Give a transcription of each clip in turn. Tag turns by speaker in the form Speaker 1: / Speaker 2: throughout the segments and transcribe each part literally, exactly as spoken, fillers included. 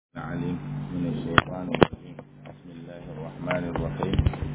Speaker 1: العليم من الشيطان الرجيم. بسم الله الرحمن الرحيم.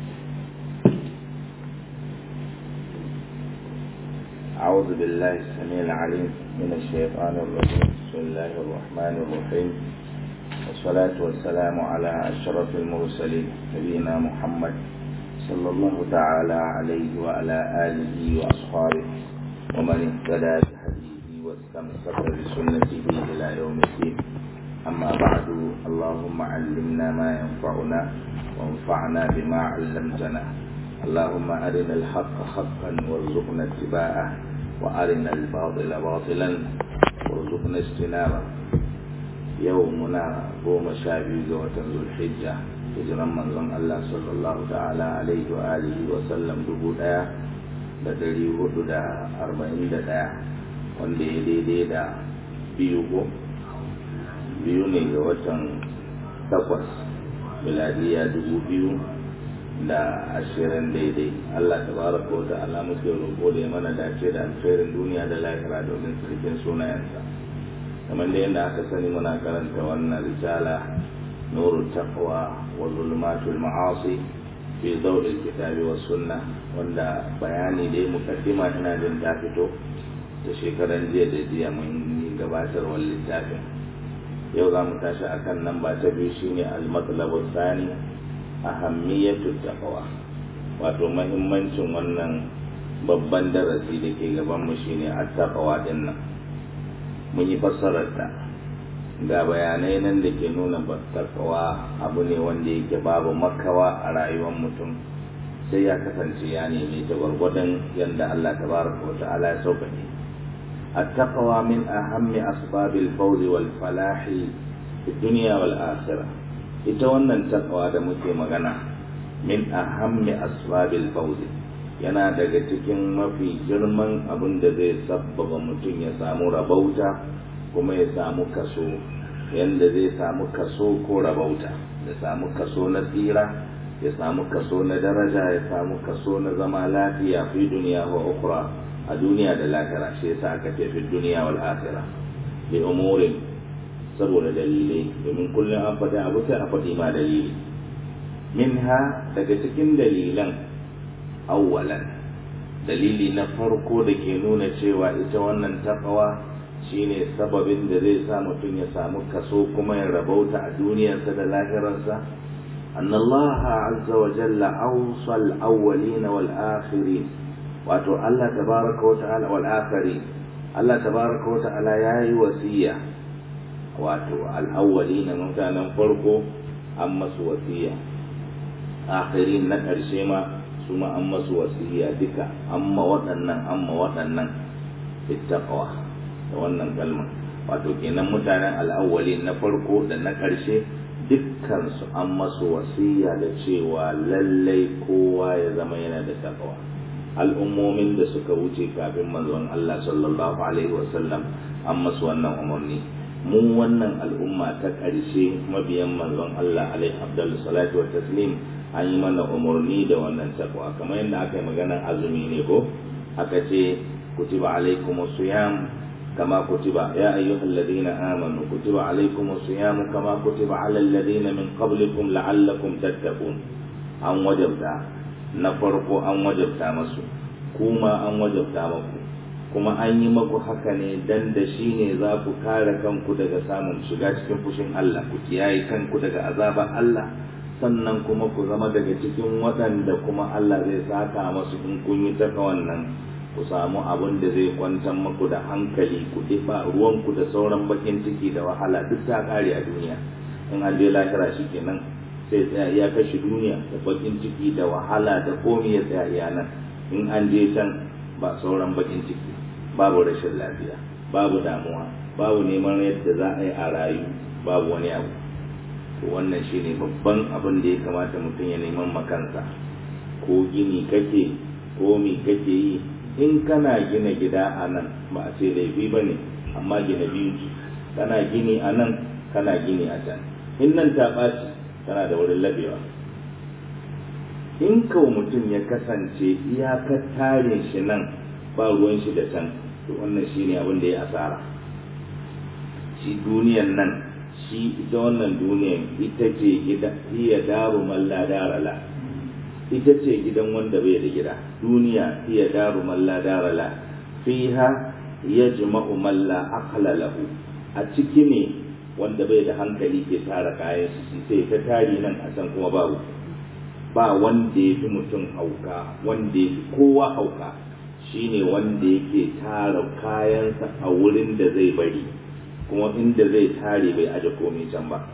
Speaker 1: أعوذ بالله السميع العليم من الشيطان الرجيم. بسم الله الرحمن الرحيم، والصلاة والسلام على أشرف المرسلين نبينا محمد صلى الله تعالى عليه وعلى آله وأصحابه ومن اهتدى بهديه واستمسك بسنته إلى يوم الدين. أما بعد، اللهم علمنا ما ينفعنا وانفعنا بما علمتنا. اللهم أرنا الحق حقا وارزقنا اتباعه، وأرنا الباطل باطلا وارزقنا اجتنابه. يومنا قوم شابي ذو الحجة hijiran manzon Allah sallallahu ta'ala alaihi wa alihi wa sallam dubu ɗaya da dari hudu da arba'in da ɗaya, wanda ya daidai da biyu ko biyu ne ga watan takwas miladiya dubu biyu da ashirin daidai. Allah tabaraka wa ta'ala muke roƙo da ya mana dace da alkhairin duniya da lahira domin sarkin sunayensa. kamar da yadda aka sani muna karanta wannan risala nurut taqwa wa zulumatul ma'asi fi dawil kitabi was sunnah, wanda bayani da mukaddima ina jin ta fito da shekaran jiya da jiya mun yi gabatarwar littafin. yau za mu tashi akan nan ba ta biyu, shine al-matlabu thani ahammiyatu taqwa, wato muhimmancin wannan babban darasi da ke gaban mu shine at-taqwa din nan. mun yi fassarar ta ga bayanai nan da ke nuna taqwa abu ne wanda yake babu makawa a rayuwar mutum, sai ya kasance ya nemi ta gwargwadon yadda Allah tabaraka wa ta'ala ya sauƙaƙe. التقوى من أهم أسباب الفوز والفلاح في الدنيا والآخرة. ita wannan taqwa da muke magana min ahammi asbabil fawz, yana daga cikin mafi girman abin da zai sabbaba mutum ya samu rabauta kuma ya samu kaso, yanda zai samu kaso ko rabauta, ya samu kaso na tsira, ya samu kaso na daraja, ya samu kaso na zama lafiya fi duniya wa ukhra, a duniya da lahira. Shi yasa aka ce fi duniya wal akhirah bi umurin, saboda dalilai, domin kullum an faɗi abu sai a faɗi ma dalili. minha, daga cikin dalilan, awwalan, dalili na farko da ke nuna cewa ita wannan taqwa shine sababin da zai sa mutum ya samu kaso kuma ya rabauta a duniyarsa da lahirarsa. annallaha azza wa jalla awsal awwalin wal akhirin, wato Allah tabaraka wa ta'ala wal akhiri, Allah tabaraka wa ta'ala yayi wasiya, wato al awwalina mutanen farko an masu wasiya, akhirin na karshe ma su ma an masu wasiya, duka amma waɗannan amma waɗannan ittaqwa da wannan kalma. wato kenan mutanen al awwalin na farko da na karshe dukkan su an masu wasiya da cewa lallai kowa ya zama yana da taqwa. al'ummomin da suka wuce kafin manzon Allah sallallahu alaihi wasallam an masu wannan umarni. mu wannan al'umma ta ƙarshe mabiyan manzon Allah alaihi abdul salatu wa taslim an yi mana umarni da wannan taqwa, kamar yadda aka yi maganar azumi ne ko aka ce kutiba alaikumus siyam kama kutiba ya ayyuhal ladina amanu kutiba alaikumus siyam kama kutiba alal ladina min qablikum la'allakum tattaqun. an wajabta na farko, an wajabta masu, kuma an wajabta maku, kuma an yi maku haka ne dan da shi ne za ku kare kanku daga samun shiga cikin fushin Allah, ku kiyaye kanku daga azabar Allah, sannan kuma ku zama daga cikin waɗanda kuma Allah zai saka masu in kun yi taka wannan, ku samu abin da zai kwantar maku da hankali, ku diba ruwanku da sauran bakin ciki da wahala duk ta kare a duniya. in an je lahira shi kenan sai tsaya ya kashe duniya da bakin ciki da wahala da komai ya tsaya iya nan. in an je can ba sauran bakin ciki, babu rashin lafiya, babu damuwa, babu neman yadda za a yi a rayu, babu wani abu. to wannan shine babban abin da ya kamata mutum ya neman makansa. ko gini kake ko mi kake yi, in kana gina gida a nan ba a ce laifi ba ne, amma gina biyu, kana gini a nan kana gini a can. in nan ta ɓaci tana da wurin labewa. in kawo mutum ya kasance iyakar tarin shi nan ba ruwan shi da can, to wannan shi ne abin da ya asara. shi duniyan nan shi ita wannan duniyan ita ce gida iya daru man la darala, ita ce gidan wanda bai da gida. Duniya iya daru man la darala fiha yajma'u man la aqla lahu, a ciki ne wanda bai da hankali ke tara kayan shi sai ta tari nan a can kuma babu. Ba wanda ya fi mutum hauka, wanda ya fi kowa hauka shine wanda yake tara kayansa a wurin da zai bari, kuma inda zai tare bai aje komai can ba.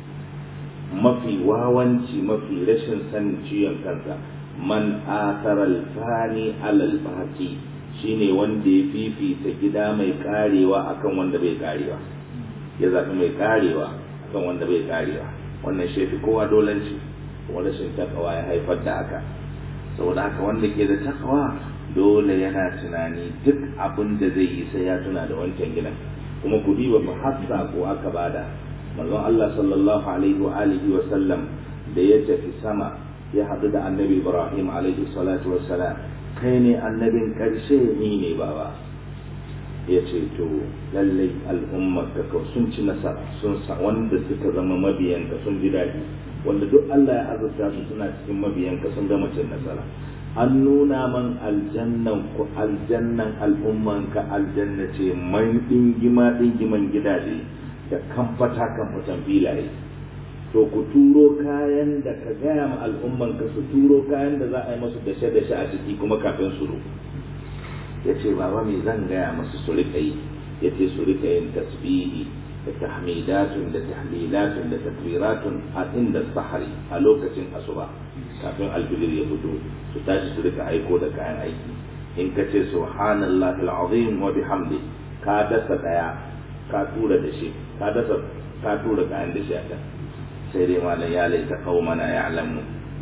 Speaker 1: Mafi wawanci, mafi rashin sanin ciwon kansa, man athara al-fani ala al-baqi, shine wanda ya fifita gida mai karewa akan wanda bai karewa, ya zaɓi mai karewa akan wanda bai karewa. Wannan shi fi kowa dolanci, kuma rashin takawa ya haifar da haka. Saboda haka wanda ke da takawa dole yana tunani duk abin da zai yi sai ya tuna da wancan gidan. Kuma ku diba ba hassa ko aka bada manzon Allah sallallahu alaihi wa alihi wa sallam da ya tafi sama ya haɗu da annabi Ibrahim alaihi salatu wa salam. Kai ne annabin ƙarshe, ni ne baba. Ya ce to lallai al'ummar ka sun ci nasara, sun sa wanda suka zama mabiyanka sun ji daɗi, wanda duk Allah ya azurta su suna cikin mabiyanka sun gama cin nasara. An nuna man aljannan ku, aljannan al'umman ka aljanna ce mai dingima dingiman gidaje da kamfata kamfatan filaye. To ku turo kayan da ka gaya ma al'umman ka su turo kayan da za a yi masu dashe dashe a ciki kuma kafin su ro. Ya ce baba me zan gaya masu su rika yi? Ya ce su rika yin tasbihi da tahmidatun da tahlilatun da takbiratun a inda sahari a lokacin asuba kafin alfijir ya fito, su tashi su rika aiko da kayan aiki. In ka ce subhanallahi alazim wa bihamdi, ka dasa daya ka tura da shi, ka dasa ka tura kayan da shi a can. Sai dai malam ya laita qaumana ya'lamu.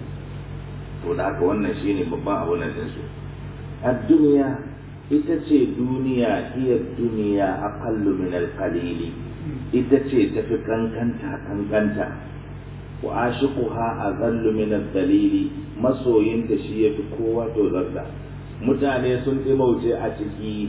Speaker 1: To da haka wannan shine babban abu nan din su. Ad-dunya ita ce duniya, iya duniya aqallu min al-qalili, ita ce tafi kankanta kankanta. Wa ashiquha azallu min ad-dalili, masoyinta shi yafi kowa to zarda. Mutane sun dimauce a ciki,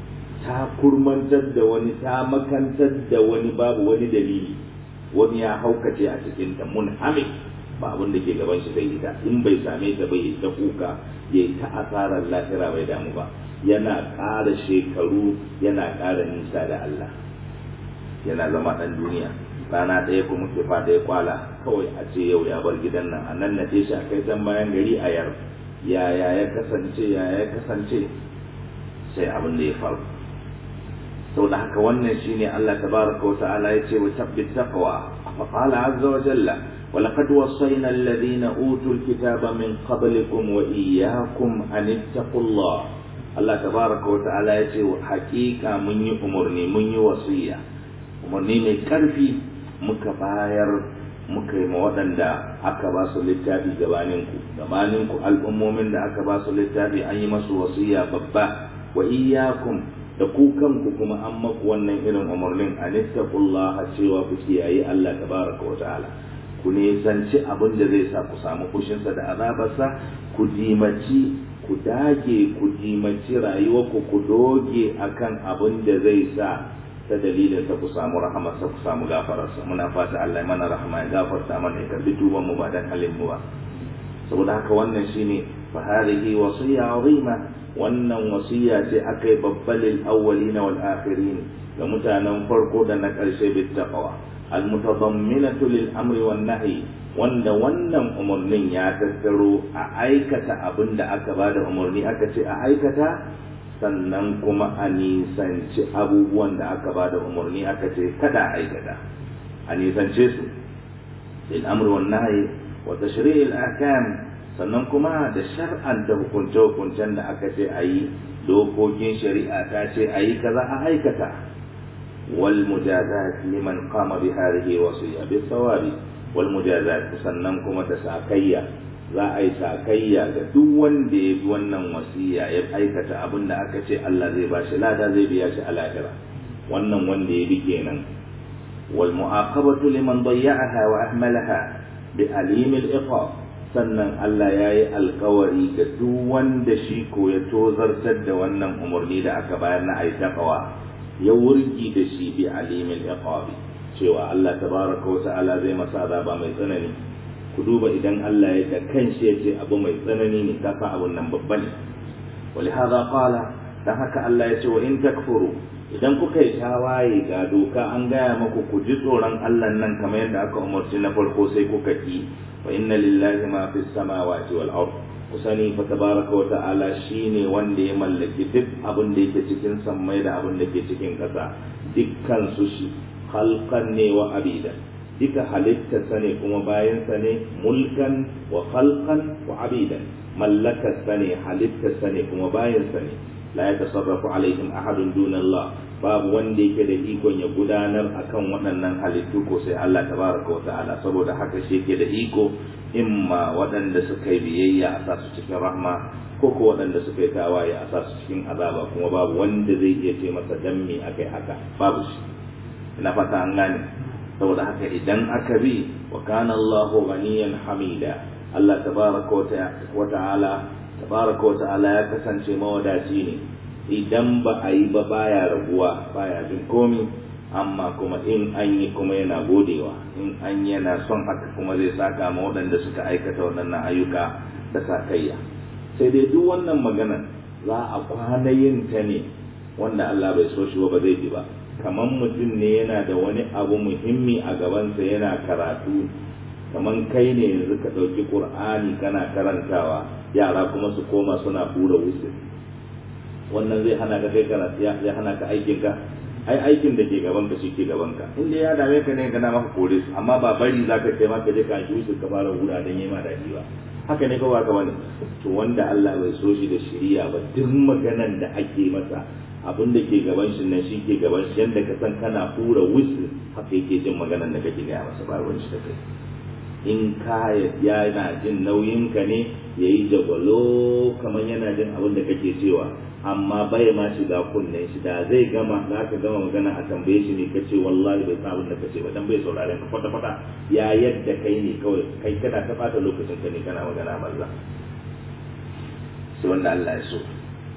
Speaker 1: ta kurmantar da wani, ta makantar da wani, babu wani dalili. Wani ya haukace a cikin ta munhamik, ba abin da ke gaban shi zai ita, in bai same ta bai ta kuka, yayi ta asarar lahira bai damu ba. Yana ƙara shekaru, yana ƙara nisa da Allah, yana zama ɗan duniya. Rana ɗaya kuma ke fata ya kwala kawai a ce yau ya bar gidan nan, a nan na ce shi a kai can bayan gari a yar, yaya ya kasance yaya ya kasance sai abin da ya faru. Sau da haka wannan shine Allah tabaraka wa ta'ala ya ce wa tabbit taqwa, fa qala azza wa jalla wa laqad wassayna alladhina utul kitaba min qablikum wa iyyakum an ittaqullah. Allah tabaraka wa ta'ala ya ce hakika mun yi umarni, mun yi wasiya, umarni mai karfi muka bayar, muka yi ma waɗanda aka ba su littafi gabaninku gabaninku al'ummomin da aka ba su littafi an yi masu wasiya babba. Wa iyyakum, da ku kanku kuma an maku wannan irin umarnin, an ittaqullaha, cewa ku kiyaye Allah tabaraka wa ta'ala, ku nisanci abin da zai sa ku samu kushinsa da azabarsa, ku dimaci ku dage ku dimaci rayuwarku, ku doge akan abin da zai sa ta dalilin sa ku samu rahamarsa, ku samu gafararsa. Muna fata Allah ya mana rahama, ya gafarta mana, ya karbi tuban mu ba dan halin mu ba. Saboda haka wannan shine fa hadhihi wasiya azima, wannan wasiya ce akai babbalil awwalin wal akhirin, ga mutanen farko da na karshe, bit taqwa al mutadamminatu lil amri wan nahi, wanda wannan umarnin ya tattaro a aikata abin da aka ba da umarni aka ce a aikata, sannan kuma a nisanci abubuwan da aka ba da umarni aka ce kada a aikata, a nisance su. lil amri wan nahi wa tashri'il ahkam, sannan kuma da shar'anta hukunce hukuncen da aka ce a yi, dokokin shari'a ta ce a yi kaza a aikata. wal mujazat liman qama bi hadhihi wasiya bis sawabi, wal mujazat, sannan kuma da sakayya, za a yi sakayya ga duk wanda ya bi wannan wasiya ya aikata abin da aka ce Allah zai bashi lada, zai biya shi a lahira. Wannan wanda ya bi kenan. wal mu'aqabatu liman dayya'aha wa ahmalaha bi alimil iqab, sannan Allah ya yi alkawari ga duk wanda shi ko ya tozartar da wannan umarni da aka bayar na ai taqwa, ya wurgi da shi bi alimil iqab, cewa Allah tabaraka wa ta'ala zai masa azaba mai tsanani. Ku duba idan Allah ya da kanshi ya ce abu mai tsanani ne ka san abun nan babba ne. ولهذا قال dan haka Allah ya ce wa in takfuru idan kuka yi tawaye ga doka an gaya maku ku ji tsoron Allah nan kamar yadda aka umarci na farko sai kuka ki wa inna lillahi ma fis samawati wal ard kusani fa tabaraka wa ta'ala shine wanda ya mallaki duk abin da yake cikin sammai da abin da ke cikin ƙasa dukkan su shi khalqan ne wa abida duka halitta sane kuma bayan sane mulkan wa khalqan wa abidan mallakar sane halitta sane kuma bayan sane la ya tasarrafu alaihim ahadun duna Allah babu wanda yake da ikon ya gudanar akan waɗannan halittu ko sai Allah tabaraka wa ta'ala saboda haka shi yake da iko imma waɗanda suka yi biyayya a sa su cikin rahma ko ko waɗanda suka yi tawaye a sa su cikin azaba kuma babu wanda zai iya ce masa dan me akai haka babu shi ina fata an gane saboda haka idan aka bi wa kana Allahu ghaniyan hamida Allah tabaraka wa ta'ala tabaraka wa ta'ala ya kasance mawadaci ne idan ba a yi ba baya raguwa baya jin komi amma kuma in an yi kuma yana godewa in an yana son haka kuma zai saka ma waɗanda suka aikata waɗannan ayyuka da sakayya sai dai duk wannan magana za a kwana yin ta ne wanda Allah bai so shi ba zai ji ba kamar mutum ne yana da wani abu muhimmi a gabansa yana karatu kamar kai ne yanzu ka ɗauki ƙur'ani kana karantawa yara kuma su koma suna hura wuce wannan zai hana ka kai karatu ya hana ka aikin ka ai aikin da ke gaban ka shi ke gaban ka inda ya dame ka ne kana maka kore su amma ba bari za ka kai maka je ka shi wuce ka fara hura don yi ma daɗi ba haka ne kawai ka bane to wanda Allah bai so shi da shiriya ba duk maganan da ake masa abin da ke gaban shi nan shi ke gaban shi yanda ka san kana hura wuce haka yake jin maganan da kake gaya masa ba ruwan shi da kai in ka yana jin nauyin ka ne yayi jagwalo kamar yana jin abin da kake cewa amma bai ma shiga kunnen shi da zai gama za ka gama magana a tambaye shi ne kace wallahi bai san abin da kace ba dan bai sauraren ka kwata kwata ya yadda kai ne kawai kai kana ta bata lokacin ka ne kana magana banza sai wanda Allah ya so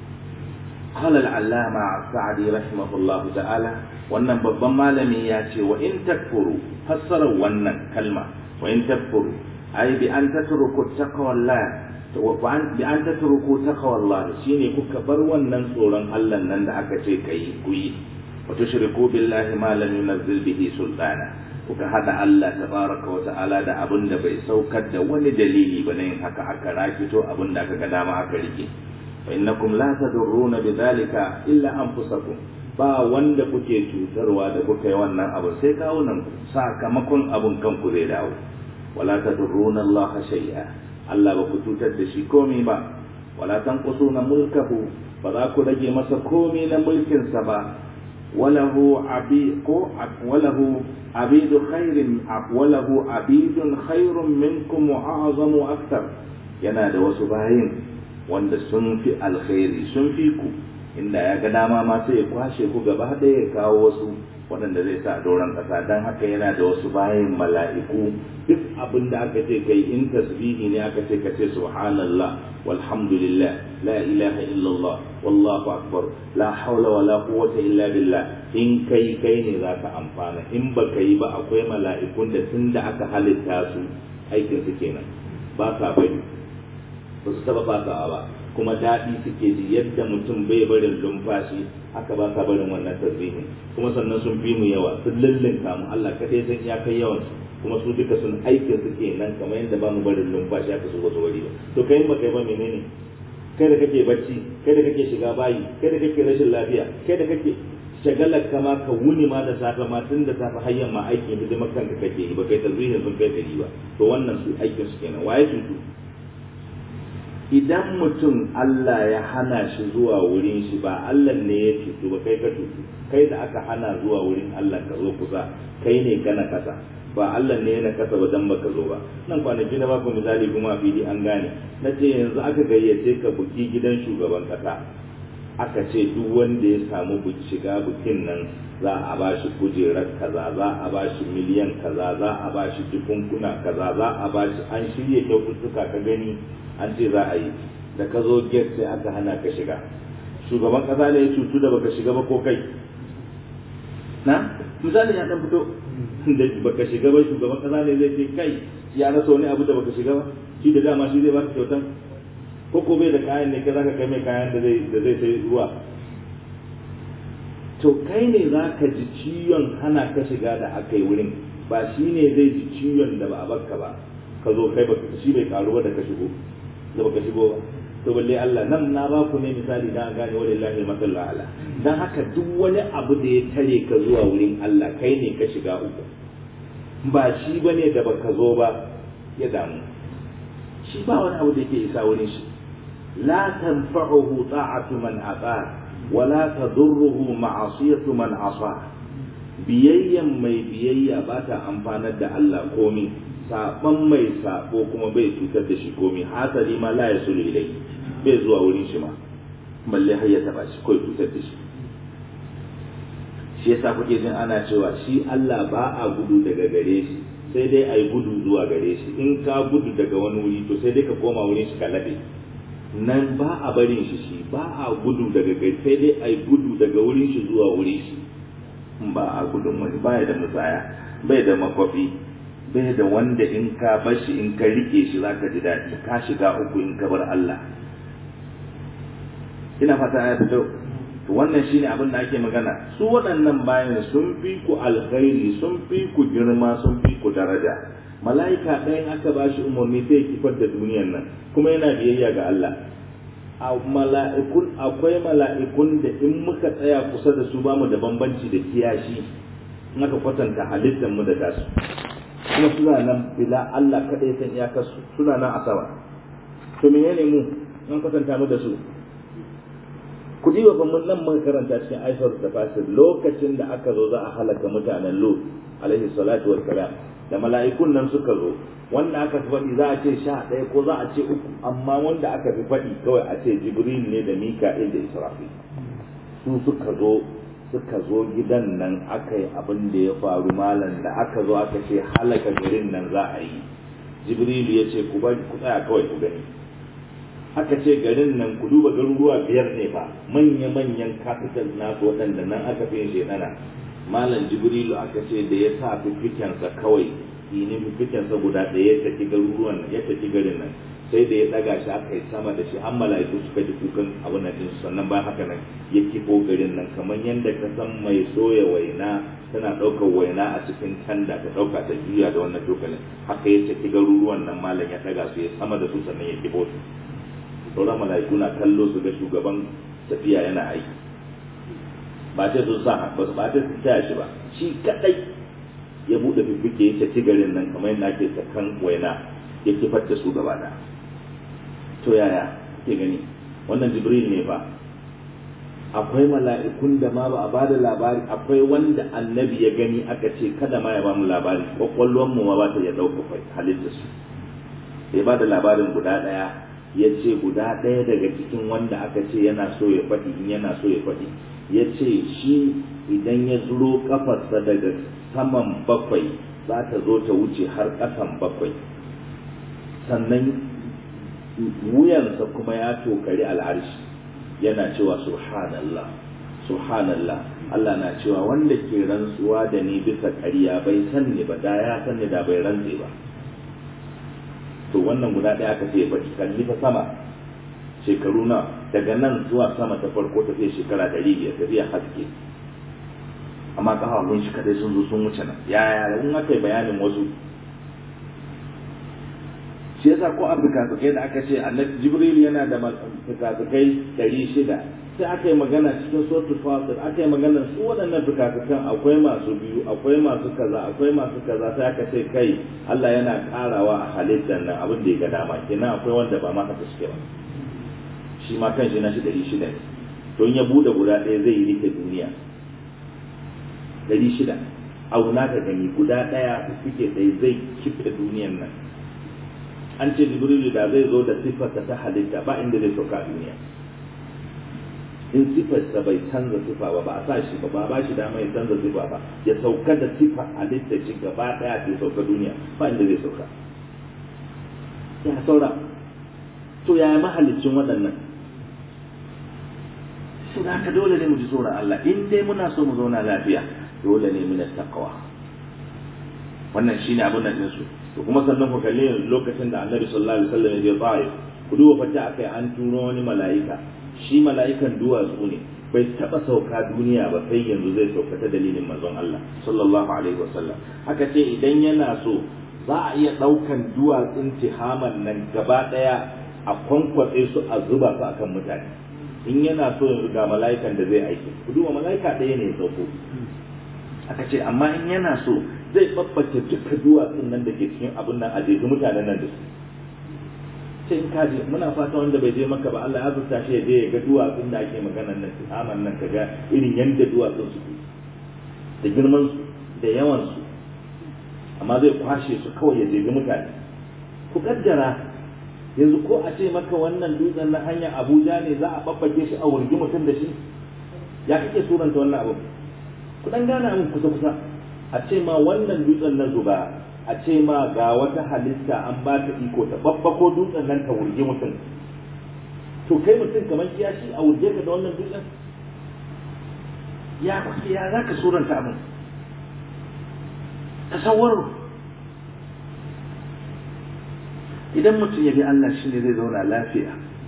Speaker 1: قال العلامة السعدي رحمه الله تعالى wannan babban malami ya ce wa in takfuru fassara wannan kalma wa in takfuru ai bi an tatruku taqwallah bi an tatruku taqwallah shine kuka bar wannan tsoron Allah nan da aka ce kai ku yi wa tushriku billahi ma lam yunzil bihi sultana kuka hada Allah tabaraka wa ta'ala da abin da bai saukar da wani dalili ba ne haka aka rakito abin da aka ga dama aka rike fa innakum la tadurruna bidhalika illa anfusakum ba wanda kuke cutarwa da kuka yi wannan abu sai kawunan ku sakamakon abun kanku zai dawo wala tadurruna Allah shay'a Allah ba ku cutar da shi komai ba wala tanqusuna mulkahu ba za ku rage masa komai na mulkin sa ba walahu abiqu walahu abidu khairin walahu abidun khairun minkum wa a'zamu akthar yana da wasu bayin wanda sun fi alkhairi sun fi ku inda ya ga dama ma sai ya kwashe ku gaba ɗaya ya kawo wasu waɗanda zai sa doron ƙasa don haka yana da wasu bayan mala'iku duk abin da aka ce kai in tasbihi ne aka ce ka ce subhanallah walhamdulillah la ilaha illallah wallahu akbar la hawla wala quwwata illa billah in kai kai ne za ka amfana in ba yi ba akwai mala'ikun da tun da aka halitta su aikin su kenan ba sa bari ba su taba fasawa ba kuma daɗi suke ji yadda mutum bai barin lumfashi haka ba sa barin wannan tasbihin kuma sannan sun fi mu yawa sun lullunta mu Allah kadai san ya kai yawan su kuma su duka sun aikin suke nan kamar yadda ba mu barin lumfashi haka su ba su wari ba to kai ba kai ba menene kai da kake bacci kai da kake shiga bayi kai da kake rashin lafiya kai da kake shagalar kama ka wuni ma da safe ma tun da safe har yamma aikin hidimar kanka kake yi ba kai tasbihin sun kai dari ba to wannan su aikin su kenan waye su idan mutum Allah ya hana shi zuwa wurin shi ba Allah ne ya cutu ba kai ka cutu kai da aka hana zuwa wurin Allah ka zo kusa kai ne kana kasa ba Allah ne yana kasa ba dan baka zo ba nan kwanaki na baku misali kuma a fili an gane na ce yanzu aka gayyace ka buki gidan shugaban kasa aka ce duk wanda ya samu shiga bukin nan za a ba shi kujerar kaza za a ba shi miliyan kaza za a ba shi jikunkuna kaza za a ba shi an shirya kyaututtuka ka gani an ce za a yi da ka zo gate sai aka hana ka shiga shugaban kasa ne ya cutu da baka shiga ba ko kai na misali ya dan fito da baka shiga ba shugaban kaza ne zai ce kai ya rasa wani abu da baka shiga ba shi da dama shi zai baka kyautan ko ko bai da kayan ne kai zaka kai mai kayan da zai da zai sai ruwa to kai ne zaka ji ciwon hana ka shiga da aka yi wurin ba shi ne zai ji ciwon da ba a barka ba ka zo kai baka shi bai karu ba da ka shigo da baka shigo ba to balle Allah nan na ba ku ne misali dan gane wallahi masal ala dan haka duk wani abu da ya tare ka zuwa wurin Allah kai ne ka shiga uku ba shi bane da baka zo ba ya damu shi ba wani abu da yake isa wurin shi la tanfa'uhu ta'atu man ata wa la tadurruhu ma'asiyatu man asa biyayyan mai biyayya ba ta amfanar da Allah komai saban mai sabo kuma bai cutar da shi komai hasali ma la yasulu ilai bai zuwa wurin shi ma balle har ya taba shi ko cutar da shi shi yasa kuke jin ana cewa shi Allah ba a gudu daga gare shi sai dai ai gudu zuwa gare shi in ka gudu daga wani wuri to sai dai ka koma wurin shi ka labe nan ba a barin shi shi ba a gudu daga gare sai dai ai gudu daga wurin shi zuwa wurin shi ba a gudun wani baya da musaya bai da makwafi bai da wanda in ka bashi in ka rike shi zaka ji daɗi ka shiga uku in ka bar Allah ina fata ya fito to wannan shine abin da ake magana su waɗannan bayan sun fi ku alkhairi sun fi ku girma sun fi ku daraja mala'ika ɗayan aka bashi umarni sai kifar da duniyar nan kuma yana biyayya ga Allah a mala'ikun akwai mala'ikun da in muka tsaya kusa da su bamu da bambanci da kiyashi in aka kwatanta halittar mu da tasu kuma suna nan bila Allah kada ya san iyakar su suna nan a sama to menene mu in kwatanta mu da su ku ji wa mun nan mun karanta cikin Aisha da Fasir lokacin da aka zo za a halaka mutanen Lut alaihi salatu wassalam da mala'ikun nan suka zo wanda aka fi faɗi za a ce sha ɗaya ko za a ce uku amma wanda aka fi faɗi kawai a ce Jibril ne da Mika'il da Israfil su suka zo suka zo gidan nan aka yi abin da ya faru malam da aka zo aka ce halaka garin nan za a yi Jibril ya ce ku bari ku tsaya kawai ku gani aka ce garin nan ku duba garuruwa biyar ne ba manya-manyan capital nasu waɗanda nan aka fi yin shekana malam Jibrilu aka ce da ya sa fifikensa kawai ne fifikensa guda ɗaya ya tafi garuruwan ya tafi garin nan sai da ya ɗaga shi aka yi sama da shi an mala'iku suka ji kukan abin nan sannan bayan haka nan ya kifo garin nan kamar yadda ka san mai soya waina tana ɗaukar waina a cikin tanda ta ɗauka ta juya da wannan cokalin haka ya tafi garuruwan nan malam ya ɗaga su ya sama da su sannan ya kifo su sauran mala'iku na kallo su ga shugaban tafiya yana aiki ba ce sun sa ba su ba ce su taya shi ba shi kadai ya bude fifike ya tafi garin nan kamar yadda ake sakan waina ya kifar da su gaba da to yaya ke gani wannan Jibril ne fa akwai mala'ikun da ma ba a bada labari akwai wanda annabi ya gani aka ce kada ma ya ba mu labari kwakwalwar mu ma ba ta ya dauka halitta su ya bada labarin guda daya ya ce guda ɗaya daga cikin wanda aka ce yana so ya faɗi in yana so ya faɗi ya ce shi idan ya zuro kafarsa daga saman bakwai za ta zo ta wuce har ƙasan bakwai sannan wuyansa kuma ya tokari al'arshi yana cewa subhanallah subhanallah Allah na cewa wanda ke rantsuwa da ni bisa ƙarya bai sanni ba da ya sanni da bai rantse ba to wannan guda ɗaya aka ce baki kalli fa sama shekaru na daga nan zuwa sama ta farko ta fiye shekara ɗari biyar tafiya haske amma ƙafafun shi kadai sun zo sun wuce nan yaya in aka yi bayanin wasu shi yasa ko a fikafikai da aka ce annabi Jibril yana da fikafikai ɗari shida sai aka yi magana cikin suratul fatir aka yi magana su waɗannan fikafikan akwai masu biyu akwai masu kaza akwai masu kaza sai aka ce kai Allah yana karawa a halittar nan abin da ya ga dama kenan akwai wanda ba ma haka suke ba shi ma kan shi na shi ɗari shida ne don ya buɗe guda ɗaya zai yi rike duniya ɗari shida auna ka gani guda ɗaya suke ɗaya zai kife duniyan nan an ce Jibrilu da zai zo da siffarsa ta halitta ba inda zai sauka a duniya in sifarsa bai canza sifa ba ba a sa shi ba ba ba shi dama ya canza sifa ba ya sauka da sifa halitta shi gaba daya ya sauka duniya ba inda zai sauka ya saura to yaya mahalicin waɗannan su da haka dole ne mu ji tsoron Allah in dai muna so mu zauna lafiya dole ne min taqwa. Wannan shine abun nan din su. To kuma sannan ku kalle lokacin da Annabi sallallahu alaihi wasallam ya je Taif, ku duba fata akai an turo wani mala'ika, shi mala'ikan duwatsu ne, bai taba sauka duniya ba sai yanzu zai sauka ta dalilin manzon Allah sallallahu alaihi wasallam. Haka ce idan yana so za a iya daukan duwatsun tihaman nan gaba daya a kwankwatse su a zuba su akan mutane. In yana so yanzu ga mala'ikan da zai aiki, ku duba mala'ika ɗaya ne ya sauko. Aka ce amma in yana so zai babbace duka duwatsun nan da ke cikin abin nan a jeji mutanen nan da su. Sai in kaje muna fata wanda bai je maka ba Allah ya zuta shi ya je ya ga duwatsun da ake maganar nan su aman nan ka ga irin yanda duwatsun su da girman su da yawan su, amma zai kwashe su kawai ya jeji mutane. Ku kaddara yanzu ko a ce maka wannan dutsen na hanyar Abuja ne za a babbake shi a wurgi mutum da shi, ya kake suranta wannan abu? Ku dan gane abin kusa kusa. A ce ma wannan dutsen na Zuba, a ce ma ga wata halitta an ba ta iko ta babbako dutsen nan ta wurge mutum, to kai mutum kamar kiyashi a wurge ka da wannan dutsen? Ya kuke ya za ka suranta abin? Tasawwur. Idan mutum ya bi Allah shi ne zai zauna lafiya.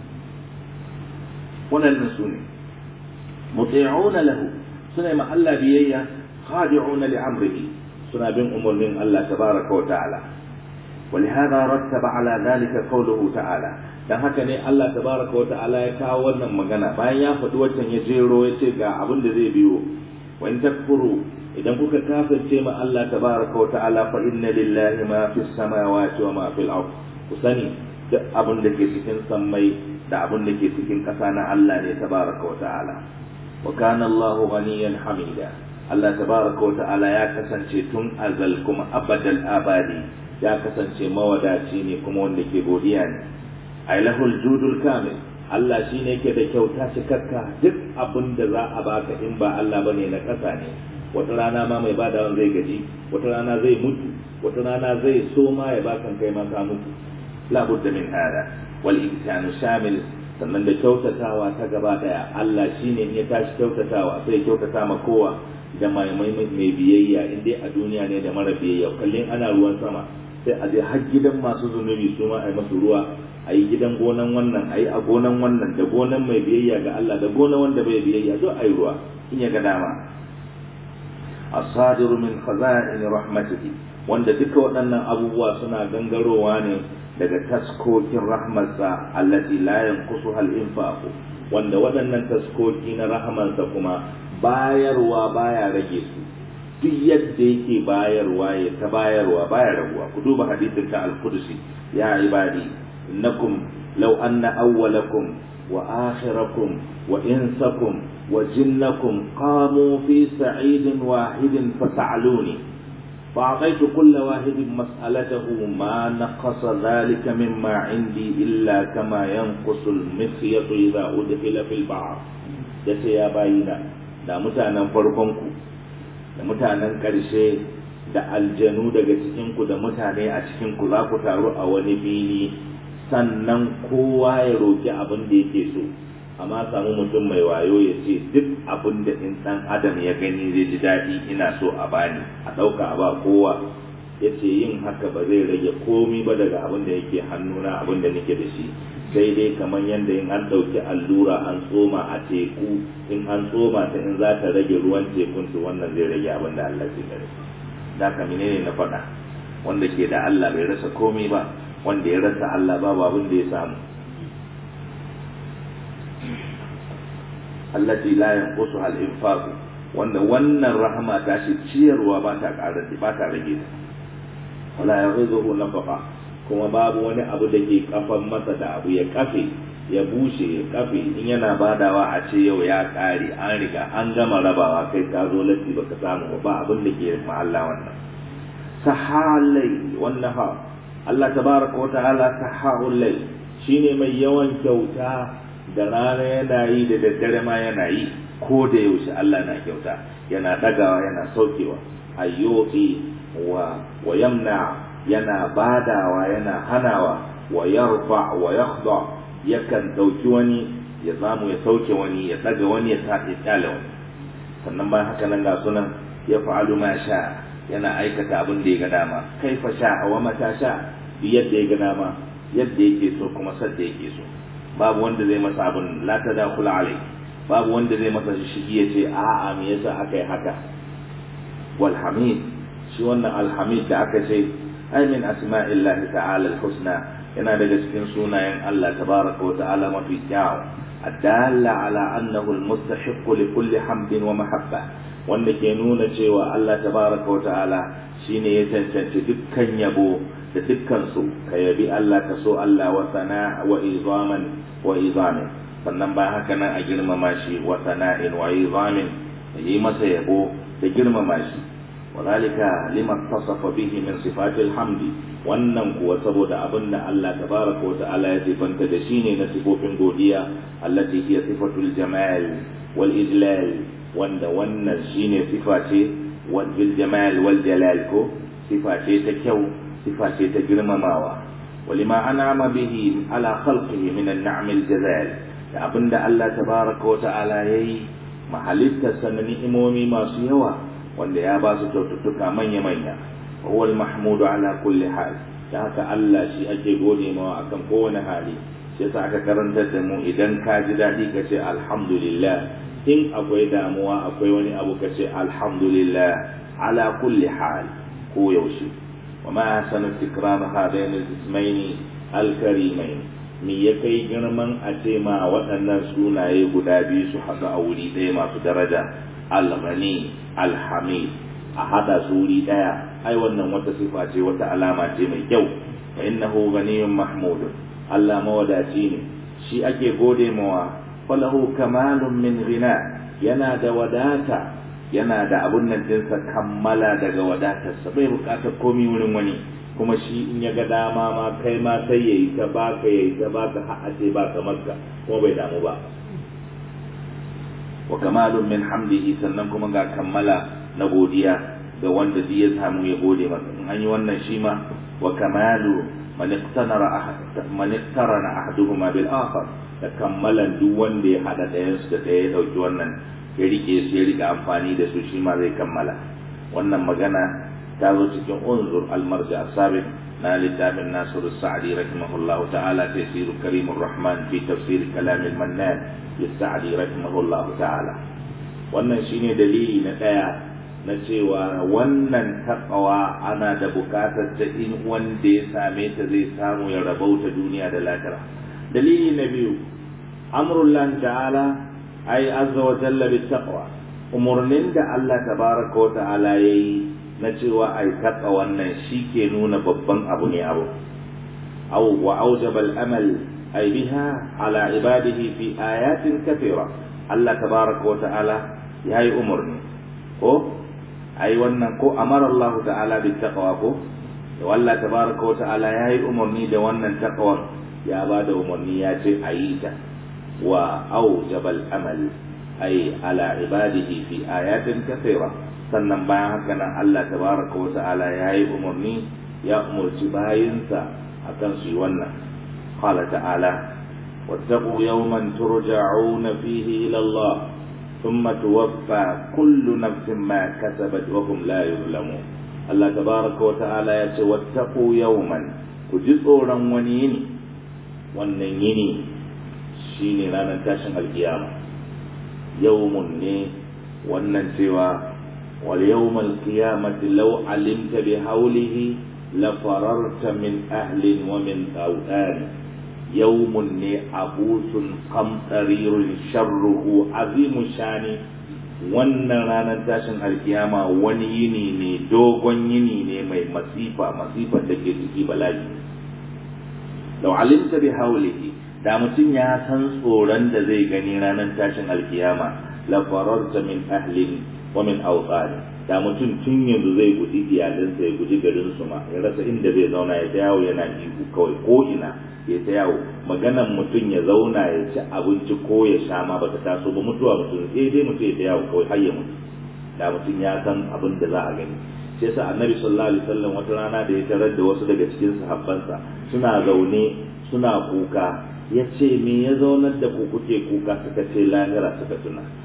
Speaker 1: Wannan su ne muti'una lahu, suna ma Allah biyayya, khadi'una li amrihi, suna bin umurnin Allah tabaraka wa ta'ala. ولهذا رتب على ذلك قوله تعالى. dan haka ne Allah tabaraka wa ta'ala ya kawo wannan magana bayan ya faɗi wancan ya jero ya ce ga abin da zai biyo. wa in takfuru, idan kuka kafirce ma Allah tabaraka wa ta'ala, fa inna lillahi ma fis samawati wa ma fil ard. ku sani duk abin da ke cikin sammai da abin da ke cikin ƙasa na Allah ne tabaraka wa ta'ala. wa kana Allahu ghaniyan hamida. Allah tabaraka wa ta'ala ya kasance tun azal kuma abadal abadi, ya kasance mawadaci ne kuma wanda ke godiya ne. ay lahul judul kamil, Allah shine yake da kyauta cikakka. duk abin da za a baka in ba Allah bane na kasa ne. wata rana ma mai badawan zai gaji, wata rana zai mutu, wata rana zai so ma ya baka kai ma ka mutu. la budda min hada wal ihsanu shamil. sannan da kyautatawa ta gaba daya, Allah shine ya tashi kyautatawa sai kyautata ma kowa, da mai mai mai biyayya in dai a duniya ne da mara biyayya. kallin ana ruwan sama sai a je har gidan masu zunubi su ma a yi masu ruwa, a yi gidan gonan wannan, a yi a gonan wannan, da gonan mai biyayya ga Allah da gonan wanda bai biyayya, zo a yi ruwa in ya ga dama. asadiru min khaza'in rahmatihi, wanda duka waɗannan abubuwa suna gangarowa ne daga taskokin rahmarsa, allati la yanqusuha al-infaq, wanda waɗannan taskoki na rahmansa kuma bayarwa baya rage su. duk yadda yake bayarwa ya ta bayarwa baya raguwa. ku duba hadisin ta al-Qudsi, ya ibadi innakum law anna awwalakum wa akhirakum wa insakum wa jinnakum qamu fi sa'idin wahidin fas'aluni فأعطيت كل واحد مسألته ما نقص ذلك مما عندي إلا كما ينقص المخيط إذا أدخل في البحر. yace ya bayina, da mutanen farkonku da mutanen ƙarshe da aljanu daga cikinku da mutane a cikinku za ku taru a wani fili, sannan kowa ya roki abin da yake so, amma samu mutum mai wayo ya ce duk abin da in ɗan adam ya gani zai ji daɗi ina so a bani, a ɗauka a ba kowa. ya ce yin haka ba zai rage komi ba daga abin da yake hannuna, abin da nake da shi, sai dai kamar yadda in an ɗauki allura an tsoma a teku, in an tsoma ta in za ta rage ruwan tekun to wannan zai rage abin da Allah ke gare. da ka menene na faɗa, wanda ke da Allah bai rasa komi ba, wanda ya rasa Allah babu abin da ya samu. allati la yanqusuha al-infaq, wanda wannan rahama ta shi ciyarwa ba ta ƙara ba ta rage ta. wala yaghizuhu nafaqa, kuma babu wani abu da ke kafan masa da abu ya kafe ya bushe ya kafe, in yana badawa a ce yau ya ƙare, an riga an gama rabawa kai ka zo latti baka samu ba abin da ke ma Allah wannan. sahalai wannan ha Allah tabaraka wa ta'ala sahaul layl, shine mai yawan kyauta, da rana yana yi da daddare ma yana yi, ko da yaushe Allah na kyauta, yana dagawa yana saukewa. ayyuti wa wa yamna, yana badawa yana hanawa. wa yarfa wa yakhda, yakan dauki wani ya zamu ya sauke wani, ya daga wani ya sa ya kyale wani. sannan bayan haka nan ga sunan yaf'alu ma sha yana aikata abin da ya ga dama kaifa sha wa mata sha yadda ya ga dama yadda yake so kuma sadda yake so babu wanda zai masa abin la tadakhul alai babu wanda zai masa shigi ya ce a'a me yasa aka yi haka wal hamid shi wannan alhamid da aka ce ay min asma'illahi ta'ala al-husna yana daga cikin sunayen Allah tabaraka wa ta'ala mafi kyau adalla ala annahu al-mustahiq li kulli hamdin wa mahabba wanda ke nuna cewa Allah tabaraka wa ta'ala shine ya tantance dukkan yabo da dukkan su ka yabi Allah ka so Allah wa sana wa izaman wa izamin sannan ba haka nan a girmama shi wa sana'in wa izamin yi masa yabo da girmama shi wadhalika lima tasafa bihi min sifatil hamdi wannan kuwa saboda abinda Allah tabaraka wa ta'ala ya sifanta da shi ne na sifofin godiya allati hiya sifatul jamal wal ijlal wanda wannan shine sifa ce wal jamal wal jalal ko sifa ce ta kyau sifa ce ta girmamawa walima an'ama bihi ala khalqihi min an-na'am al-jazal da abinda Allah tabaraka wa ta'ala yayi mahalitta sanan ni'imomi masu yawa wanda ya ba su kyaututtuka manya-manya huwa al-mahmud ala kulli hal da haka Allah shi ake gode mawa akan kowane hali sai sa aka karantar da mu idan ka ji dadi ka ce alhamdulillah in akwai damuwa akwai wani abu ka ce alhamdulillah ala kulli hal ko yaushe wa ma sanu tikram hadain al-ismayn al-karimain mi ya kai girman a ce ma waɗannan sunaye guda biyu su haɗu a wuri ɗaya masu daraja al-ghani al-hamid a hada su wuri ɗaya ai wannan wata sifa ce wata alama ce mai kyau fa innahu ghaniyyun mahmud Allah mawadaci ne shi ake gode mawa falahu kamalun min ghina yana da wadata yana da abun nan dinsa kammala daga wadatarsa bai bukatar komai wurin wani kuma shi in ya ga dama ma kai ma sai yayi ta baka yayi ta baka har a ce baka makka kuma bai damu ba wa kamalun min hamdihi sannan kuma ga kammala na godiya ga wanda duk ya samu ya gode masa in an yi wannan shi ma wa kamalu man iqtanara ahad man iqtarana ahaduhuma bil akhar da kammalan duk wanda ya hada ɗayan su da ɗaya ya dauki wannan ya rike su ya rika amfani da su shi ma zai kammala wannan magana ta zo cikin unzur al-marja as-sabiq na littafin Nasiru Sa'di rahimahullah ta'ala tafsir Karimur Rahman fi tafsir kalam al-Mannan li-Sa'di rahimahullah ta'ala wannan shine dalili na daya na cewa wannan taqwa ana da bukatar ta in wanda ya same ta zai samu ya rabauta duniya da lahira dalili na biyu amrullah ta'ala ay azza wa jalla bit-taqwa umurnin da Allah tabaraka wa ta'ala yayi na cewa ai taka wannan shi ke nuna babban abu ne abu aw wa awjaba al-amal ay biha ala ibadihi fi ayatin kathira Allah tabaraka wa ta'ala yayi umurni ko ai wannan ko amara Allah ta'ala bit taqwa ko to Allah tabaraka wa ta'ala yayi umurni da wannan taqwa ya bada umurni ya ce ayi ta wa awjaba al-amal ay ala ibadihi fi ayatin kathira sannan bayan haka nan Allah tabaraka wa ta'ala yayi umarni ya umurci bayinsa akan su yi wannan qala ta'ala wattaqu yawman turja'una fihi ila Allah thumma tuwaffa kullu nafsin ma kasabat wa hum la yuzlamun Allah tabaraka wa ta'ala ya ce wattaqu yawman ku ji tsoron wani yini wannan yini shine ranar tashin alkiyama yawmun ne wannan cewa واليوم القيامة لو علمت بحوله لفررت من أهل ومن أوثان يوم عبوس قمطرير شره عظيم الشان wannan ranar tashin alkiyama wani yini ne dogon yini ne mai masifa masifar da ke ciki bala'i law alimta bi hawlihi da mutum ya san tsoron da zai gani ranar tashin alkiyama la fararta min ahlin wa min awqani da mutum tun yanzu zai guji iyalinsa ya guji garin su ma ya rasa inda zai zauna ya ta yawo yana ihu kawai ko ina ya ta yawo maganan mutum ya zauna ya ci abinci ko ya sha ma bata taso ba mutuwa mutum sai dai mutum ya ta yawo kawai har ya mutu da mutum ya san abin da za a gani sai sa annabi sallallahu alaihi wasallam wata rana da ya tarar da wasu daga cikin sahabbansa suna zaune suna kuka ya ce me ya zaunar da ku kuke kuka suka ce lahira suka tuna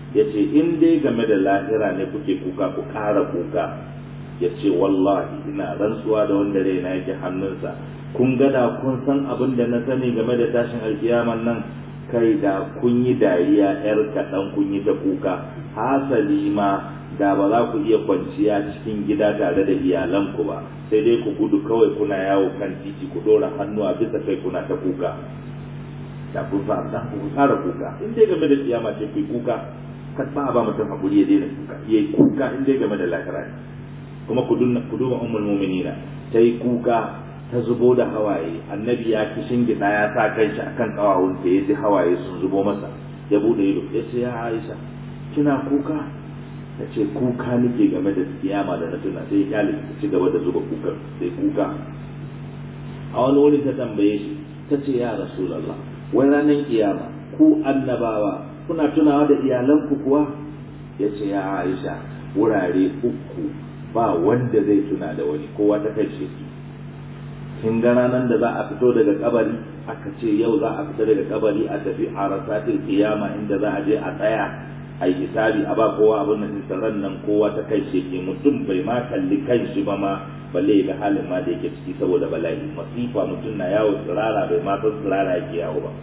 Speaker 1: yace in dai game da lahira ne kuke kuka ku ƙara kuka yace wallahi ina rantsuwa da wanda raina yake hannunsa kun ga da kun san abin da na sani game da tashin alkiyaman nan kai da kun yi dariya yar kaɗan kun yi ta kuka hasali ma da ba za ku iya kwanciya cikin gida tare da iyalanku ba sai dai ku gudu kawai kuna yawo kan titi ku dora hannu a bisa kai kuna ta kuka da kun sa da ku fara kuka in dai game da kiyama ce ku kuka kad ba ba mutum hakuri ya daina kuka yayi kuka in dai game da lahira kuma ku dunna ku duba ummul mu'minina tayi kuka ta zubo da hawaye annabi ya kishin gida ya sa kanshi akan kawawun ta yaji hawaye sun zubo masa ya bude ido ya ce ya Aisha kina kuka ta ce kuka nake game da kiyama da na tuna sai ya ci gaba da zuba kuka sai kuka a wani wurin ta tambaye shi ta ce ya Rasulullah wai ranar kiyama ku annabawa kuna tunawa da iyalanku kuwa ya ce ya Aisha wurare uku ba wanda zai tuna da wani kowa ta kai shi kin ga ranar da za a fito daga kabari aka ce yau za a fito daga kabari a tafi arasatil kiyama inda za a je a tsaya a yi hisabi a ba kowa abin nan ran nan kowa ta kai shi ke mutum bai ma kalli kan shi ba ma balle ga halin ma da yake ciki saboda bala'i masifa mutum na yawo tsirara bai ma san tsirara yake yawo ba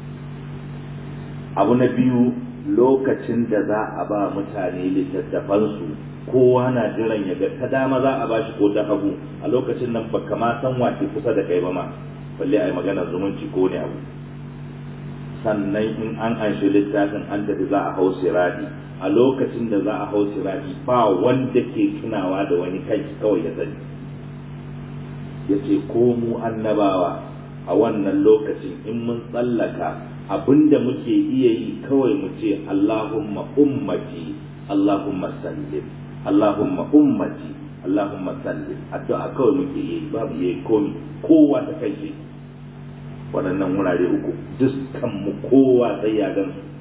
Speaker 1: abu na biyu lokacin da za a ba mutane littattafansu kowa na jiran ya ga ta dama za a bashi ko ta hagu a lokacin nan baka ma san wace kusa da kai ba ma balle ai magana zumunci ko ne abu sannan in an anshi littafin an tafi za a hau sirati a lokacin da za a hau sirati ba wanda ke tunawa da wani kai kawai ya sani yace ko mu annabawa a wannan lokacin in mun tsallaka abinda muke iya yi kawai mu ce Allahumma ummati Allahumma sallim Allahumma ummati Allahumma sallim addu'a kawai muke yi babu yayi komi kowa ta kai shi waɗannan wurare uku dukkan mu kowa sai ya gan su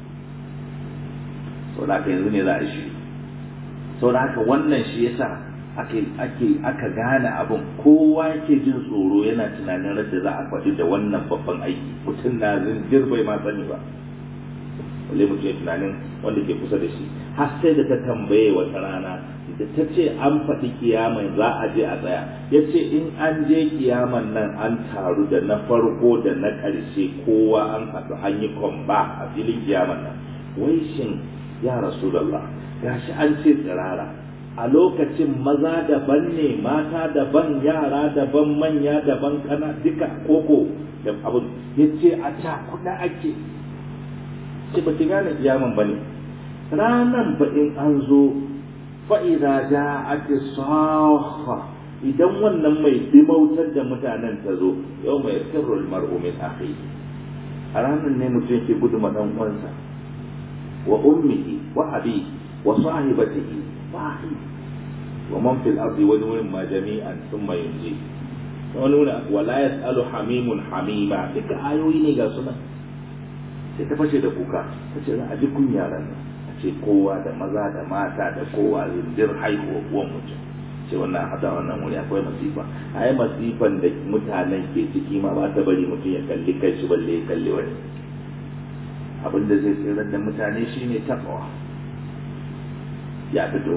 Speaker 1: saboda haka yanzu ne za a shi saboda haka wannan shi yasa ake ake aka gane abin kowa yake jin tsoro yana tunanin radda za a faɗi da wannan babban aiki mutum na zinjir bai ma sani ba wale mutum ya tunanin wanda ke kusa da shi har sai da ta tambaye wata rana da ta ce an faɗi kiyaman za a je a tsaya ya ce in an je kiyaman nan an taru da na farko da na ƙarshe kowa an haɗu an yi kwamba a filin kiyaman nan wai shin ya Rasulullah gashi an ce tsirara a lokacin maza daban ne mata daban yara daban manya daban kana duka koko da abu ya ce a cakuɗa ake ce ba ki gane kiyaman ba ne ranan ba in an zo fa'ida ja ake saha idan wannan mai dimautar da mutanen ta zo yau mai sirrul mar'u min akhi a ranar ne mutum ke gudu ma dan uwansa wa ummihi wa abi wa sahibatihi wa akhi wa man fil ardi wa nurin ma jami'an thumma yunji wani wani wala yasalu hamimun hamima duka ayoyi ne ga sunan sai ta fashe da kuka ta ce za a ji kunya ran a ce kowa da maza da mata da kowa zindir haihuwa uwan mutum ce wannan hada wannan wuri akwai masifa ai masifan da mutanen ke ciki ma ba ta bari mutum ya kalli kai shi balle ya kalli wani abin da zai tsirar da mutane shine takawa ya fito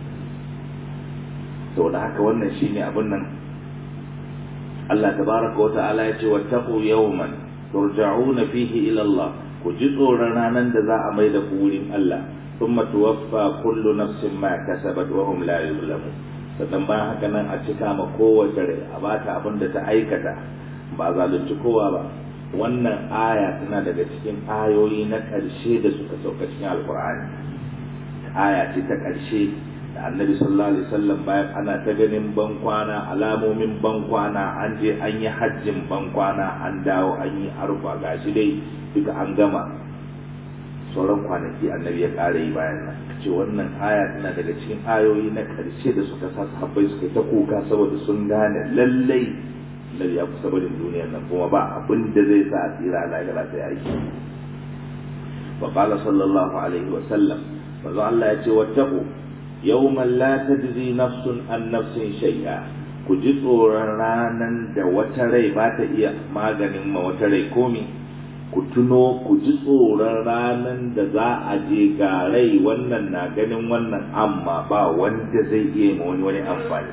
Speaker 1: saboda haka wannan shine abin nan Allah tabaraka wa ta'ala ya ce wattaqu yawman turja'una fihi ila Allah ku ji tsoron ranar da za a mai da ku wurin Allah thumma tuwaffa kullu nafsin ma kasabat wa hum la yuzlamun sannan bayan haka nan a cika ma kowace rai a bata abin da ta aikata ba zalunci kowa ba wannan aya tana daga cikin ayoyi na ƙarshe da suka sauka cikin alkur'ani aya ce ta ƙarshe da annabi sallallahu alaihi wasallam bayan ana ta ganin bankwana alamomin bankwana an je an yi hajjin bankwana an dawo an yi arfa gashi dai duka an gama sauran kwanaki annabi ya ƙara yi bayan nan ce wannan aya tana daga cikin ayoyi na ƙarshe da suka sa sahabbai suka ta kuka saboda sun gane lallai nabi ya kusa barin duniyar nan kuma ba abin da zai sa a tsira a lahira sai aiki wa qala sallallahu alaihi wa sallam manzo Allah ya ce wattaqu yawman la tajzi nafsun an nafsin shay'a ku ji tsoron ranan da wata rai ba ta iya maganin ma wata rai komi ku tuno ku ji tsoron ranan da za a je ga rai wannan na ganin wannan amma ba wanda zai iya ma wani wani amfani.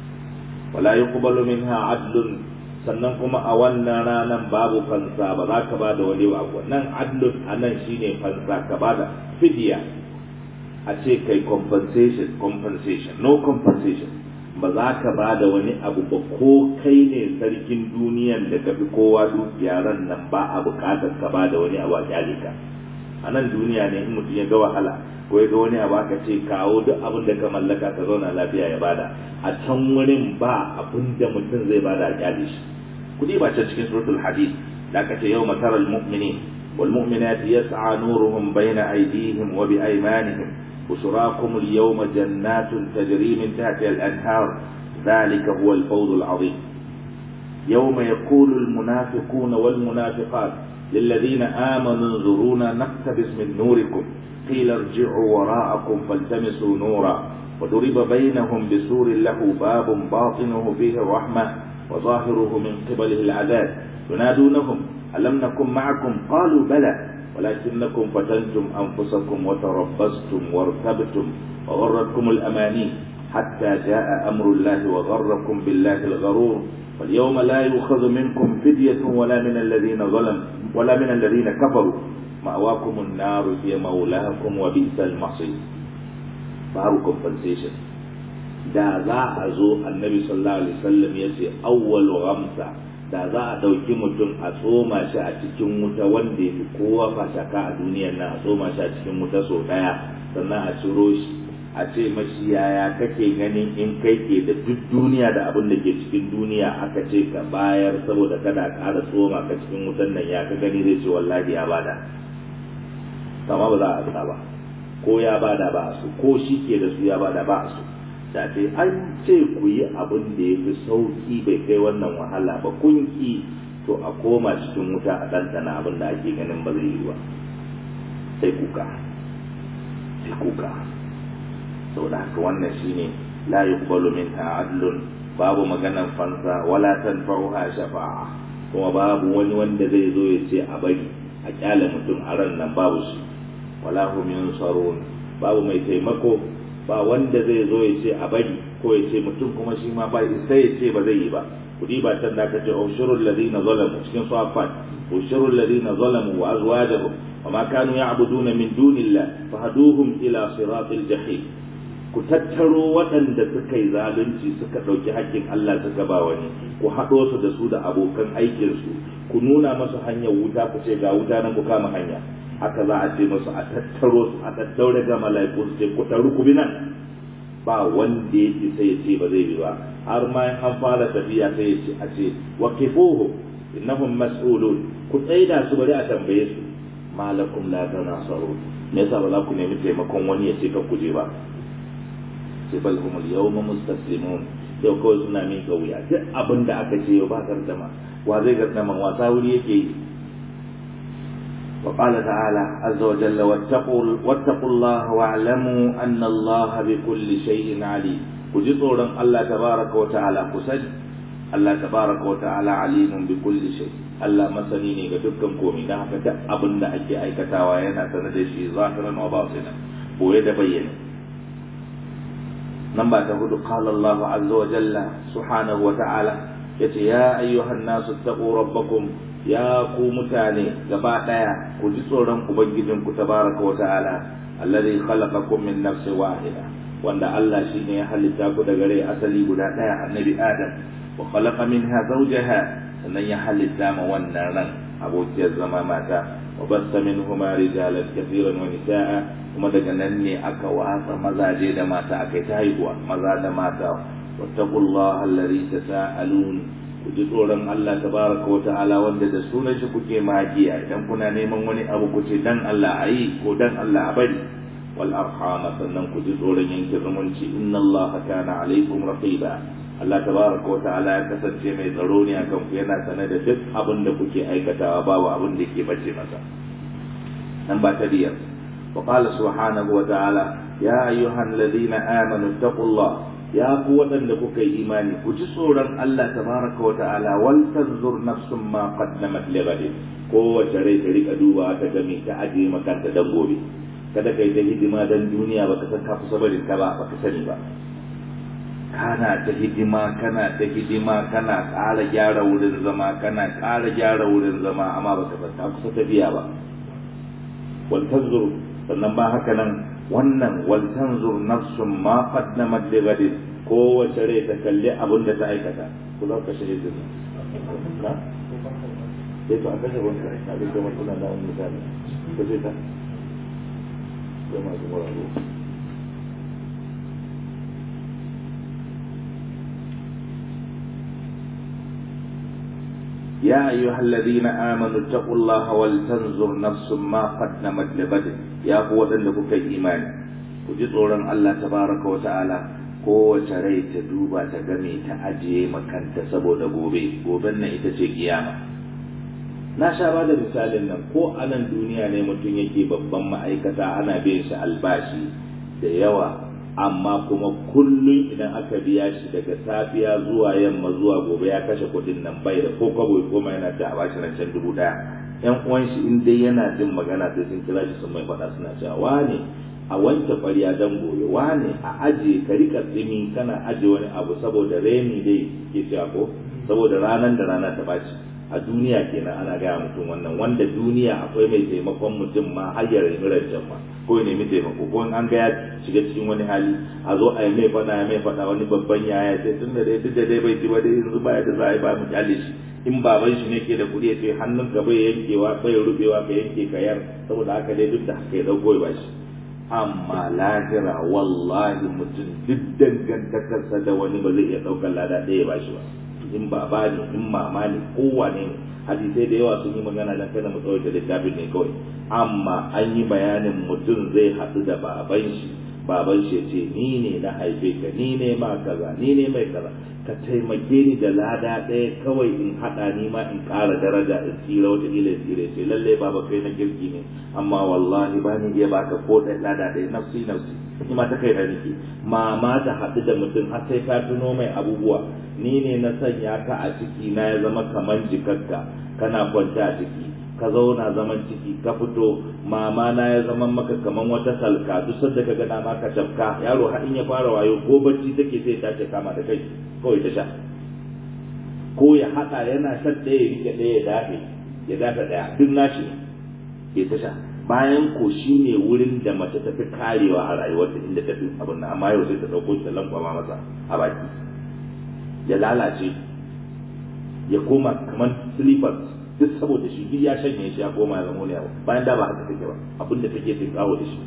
Speaker 1: Wala yuqbalu minha adlun, sannan kuma a wannan ranan babu fansa, ba za ka ba da wani abu. Nan adlun anan shine fansa, ka ba da fidiya, a ce kai compensation compensation no compensation, ba za ka ba da wani abu ba ko kai ne sarkin duniyan da ka fi kowa dukiya ran nan ba a bukatar ka ba da wani abu a kyale ka. A nan duniya ne in mutum ya ga wahala ko ya ga wani abu aka ce kawo duk abin da ka mallaka ka zauna lafiya ya bada, a can wurin ba abin da mutum zai bada a kyale shi. kudi ba ta cikin suratul hadid da aka ce yawma taral mu'minin wal mu'minati yas'a nuruhum bayna aydihim wa bi aymanihim بشراكم اليوم جنات تجري من تحتها الأنهار ذلك هو الفوز العظيم. يوم يقول المنافقون والمنافقات للذين آمنوا انظرونا نقتبس من نوركم قيل ارجعوا وراءكم فالتمسوا نورا وضرب بينهم بسور له باب باطنه فيه الرحمة وظاهره من قبله العذاب ينادونهم ألم نكن معكم قالوا بلى ولكنكم فتنتم أنفسكم وتربصتم وارتبتم وغرتكم الأماني حتى جاء أمر الله وغركم بالله الغرور واليوم لا يؤخذ منكم فدية ولا من الذين ظلموا ولا من الذين كفروا مأواكم النار هي مولاكم وبئس المصير. فهو compensation. da za a zo annabi sallallahu alaihi wasallam ya ce awwal ghamsa, da za a ɗauki mutum a tsoma shi a cikin wuta wanda ya fi kowa fashaka a duniyar nan, a tsoma shi a cikin wuta sau ɗaya sannan a ciro shi a ce mashi yaya kake ganin in kai ke da duk duniya da abin da ke cikin duniya aka ce ka bayar saboda kada ka ƙara tsoma ka cikin wutan nan, ya ka gani zai ce wallahi ya bada, amma ba za a sa ba, ko ya bada ba a so, ko shi ke da su ya bada ba a so. da ce an ce ku yi abin da ya fi sauki bai kai wannan wahala ba kun ki, to a koma cikin wuta a ɗanɗana abin da ake ganin ba zai yi ba, sai kuka sai kuka. saboda haka wannan shine la yuqbalu minha adlun, babu maganan fansa wala tanfa'uha shafa'a, kuma babu wani wanda zai zo ya ce a bari a kyale mutum a ran nan, babu shi. wala hum yunsarun, babu mai taimako, ba wanda zai zo ya ce a bari ko ya ce mutum kuma shi ma ba sai ya ce ba zai yi ba. kudi ba can da aka ce ushurul ladina zalamu cikin safat, ushurul ladina zalamu wa azwajuhum wa ma kanu ya'buduna min dunillah fahaduhum ila siratil jahim. ku tattaro waɗanda suka yi zalunci suka ɗauki haƙƙin Allah suka ba wani, ku haɗo su da su da abokan aikinsu, ku nuna masu hanyar wuta, ku ce ga wuta nan ku kama hanya. haka za a ce masu a tattaro su a tattaure ga mala'iku su ce ku taru ku bi nan, ba wanda ya ce sai ya ce ba zai bi ba. har ma an fara tafiya sai ya ce a ce waqifuhu innahum mas'ulun, ku tsaida su bari a tambaye su malakum la tanasarun, me yasa ba za ku nemi taimakon wani ya ce ka kuje ba. sai bal humul yawma mustaslimun, yau kawai suna miƙa wuya, duk abin da aka ce yau ba gardama, wa zai gardama, wasa wuri yake yi. وقال تعالى عز وجل واتقوا, واتقوا الله واعلموا أن الله بكل شيء عليم. وجزورا الله تبارك وتعالى قسد الله تبارك وتعالى عليم بكل شيء. الله مسنيني قدكم قومي نحن أبن أجي أي كتاوينا سندشي ظاهرا وباطنا ويد بينا. نمبر تقول قال الله عز وجل سبحانه وتعالى يا أيها الناس اتقوا ربكم، ya ku mutane gaba daya ku ji tsoron ubangijinku tabaraka wa ta'ala alladhi khalaqakum min nafsin wahida, wanda Allah shine ya halitta ku daga rai asali guda daya annabi Adam, wa khalaqa minha zawjaha, sannan ya halitta ma wannan ran abokiyar zama mata, wa bassa minhuma rijalan kathiran wa nisaa, kuma daga nan ne aka watsa mazaje da mata akai ta haihuwa maza da mata. wattaqullaha alladhi tasaalun, ku ji tsoron Allah tabaraka wa ta'ala wanda da sunan shi kuke magiya, idan kuna neman wani abu ku ce dan Allah ayi ko dan Allah a bari. wal arham, sannan ku ji tsoron yanke zumunci, inna Allah kana alaikum raqiba, Allah tabaraka wa ta'ala ya kasance mai tsaro ne akan ku, yana sanar da duk abin da kuke aikatawa, babu abin da yake bace masa. nan ba ta biyar wa qala subhanahu wa ta'ala ya ayyuhal ladina amanu taqullaha ya ku waɗanda kuka yi imani ku ji tsoron Allah tabaraka wa ta'ala wal tanzur nafsum ma qaddamat li ghadin kowace rai ta rika duba ta gami ta aje makanta dan gobe kada kai ta hidima dan duniya baka san ka kusa barin ta ba baka sani ba kana ta hidima kana ta hidima kana ƙara gyara wurin zama kana ƙara gyara wurin zama amma baka san ka kusa tafiya ba wal tanzur sannan ba haka nan wannan wal tanzur nafsum ma qaddamat li ghadin kowace rai ta kalli abin da ta aikata ku za ka shirye da na sai to aka shirye da ta ga wannan tana da wani misali ko sai ta kuma su mura ro يا أيها الذين آمنوا اتقوا الله ولتنظر نفس ما قدمت لغد يا قوة لكم إيمان وجزورا الله تبارك وتعالى kowace rai ta duba ta game ta ajiye makanta saboda gobe goben nan ita ce kiyama na sha ba da misalin nan ko a nan duniya ne mutum yake babban ma'aikata ana biyan shi albashi da yawa amma kuma kullum idan aka biya shi daga safiya zuwa yamma zuwa gobe ya kashe kudin nan bai da ko kwabo koma yana da bashi nan can dubu daya yan uwan shi in dai yana jin magana sai sun kira shi sun mai faɗa suna cewa wane a wanke ƙwarya dan gobe wane a aje ka rika tsimi kana aje wani abu saboda reni dai ke cewa ko saboda ranar da rana ta baci a duniya kenan ana gaya mutum wannan wanda duniya akwai mai taimakon mutum ma har ya remi rancen ma ko ya nemi taimako ko in an ga ya shiga cikin wani hali a zo a yi mai faɗa ya mai faɗa wani babban yaya sai tun da dai duk da dai bai ci ba dai yanzu baya da za a yi ba mu kyale shi in baban shi ne ke da kuɗi ya ce hannun ka bai yankewa bai rubewa ka yanke ka yar saboda haka dai duk da haka ya dauko ya bashi amma lahira wallahi mutum duk dangantakarsa da wani ba zai iya ɗaukar lada ɗaya ba shi ba in baba ne in mama ne kowane ne hadisai da yawa sun yi magana dan kada mu tsawaita littafin ne kawai amma an yi bayanin mutum zai haɗu da baban shi baban shi ce ni ne na haife ka ni ne ma kaza ni ne mai kaza ka taimake ni da lada ɗaya kawai in haɗa ni ma in ƙara daraja in tsira wata ila tsira ce lalle baba kai na kirki ne amma wallahi ba ni iya baka ko ɗaya lada ɗaya nafsi nafsi ni ma ta kai da nake mama ta haɗu da mutum har sai ka tuno mai abubuwa ni ne na sanya ka a ciki na ya zama kaman jikakka kana kwanta a ciki ka zauna zaman ciki ka fito mama na ya zama maka kaman wata salka duk sanda ka gana ma ka tafka yaro har in ya fara wayo ko bacci take sai ta ce kama da kai kawai ta sha ko ya hada yana shan ɗaya ya rike ɗaya ya dafe ya dafe ɗaya duk nashi ke ta sha bayan ko shi ne wurin da mace ta fi karewa a rayuwarta inda ta fi abin nan amma yau sai ta ɗauko shi ta lankwama masa a baki ya lalace ya koma kamar slippers duk saboda shi duk ya shanye shi ya koma ya zama wani abu bayan da ba haka take ba abin da take fin kawo da shi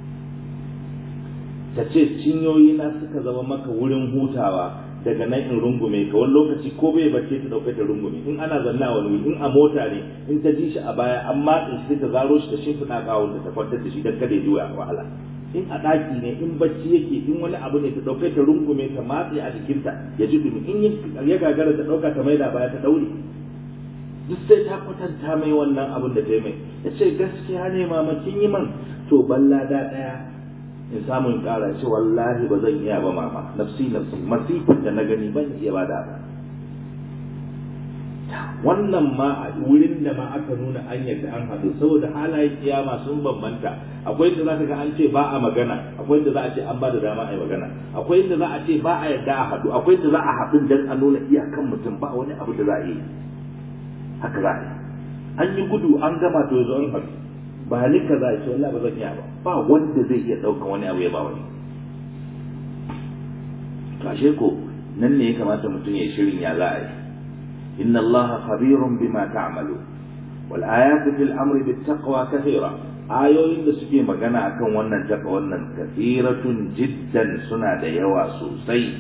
Speaker 1: ta ce cinyoyi na suka zama maka wurin hutawa daga nan in rungume ka wani lokaci ko bai bace ta dauke ta rungume in ana zanna wani wuri in a mota ne in ta ji shi a baya an matsin shi ta zaro shi ta shimfiɗa kawon ta kwantar da shi don kada ya juya wahala in a ɗaki ne in bacci yake in wani abu ne ta ɗaukai ta rungume ta matse a jikinta ya ji dumi in ya gagara ta ɗauka ta maida baya ta ɗaure duk sai ta kwatanta mai wannan abin da ta yi mai ya ce gaskiya ne mama kin yi man to balla da ɗaya in samu in ƙara ce wallahi ba zan iya ba mama nafsi nafsi masifin da na gani ban iya ba da ba wannan ma a wurin da ma aka nuna an yadda an haɗu saboda halayen kiyama sun bambanta akwai inda za ka ga an ce ba a magana akwai inda za a ce an ba da dama a yi magana akwai inda za a ce ba a yadda a haɗu akwai inda za a haɗu don a nuna iyakan mutum ba wani abu da za a yi haka za a yi an yi gudu an gama to yanzu an haɗu ba ni ka za a ce wallahi ba zan iya ba ba wanda zai iya ɗaukan wani abu ya ba wani to ashe ko nan ne ya kamata mutum ya shirin ya za a yi إن الله خبير بما تعملون والآيات في الأمر بالتقوى كثيرة آيوين da suke magana akan wannan taqwa wannan kathiratun jiddan suna da yawa sosai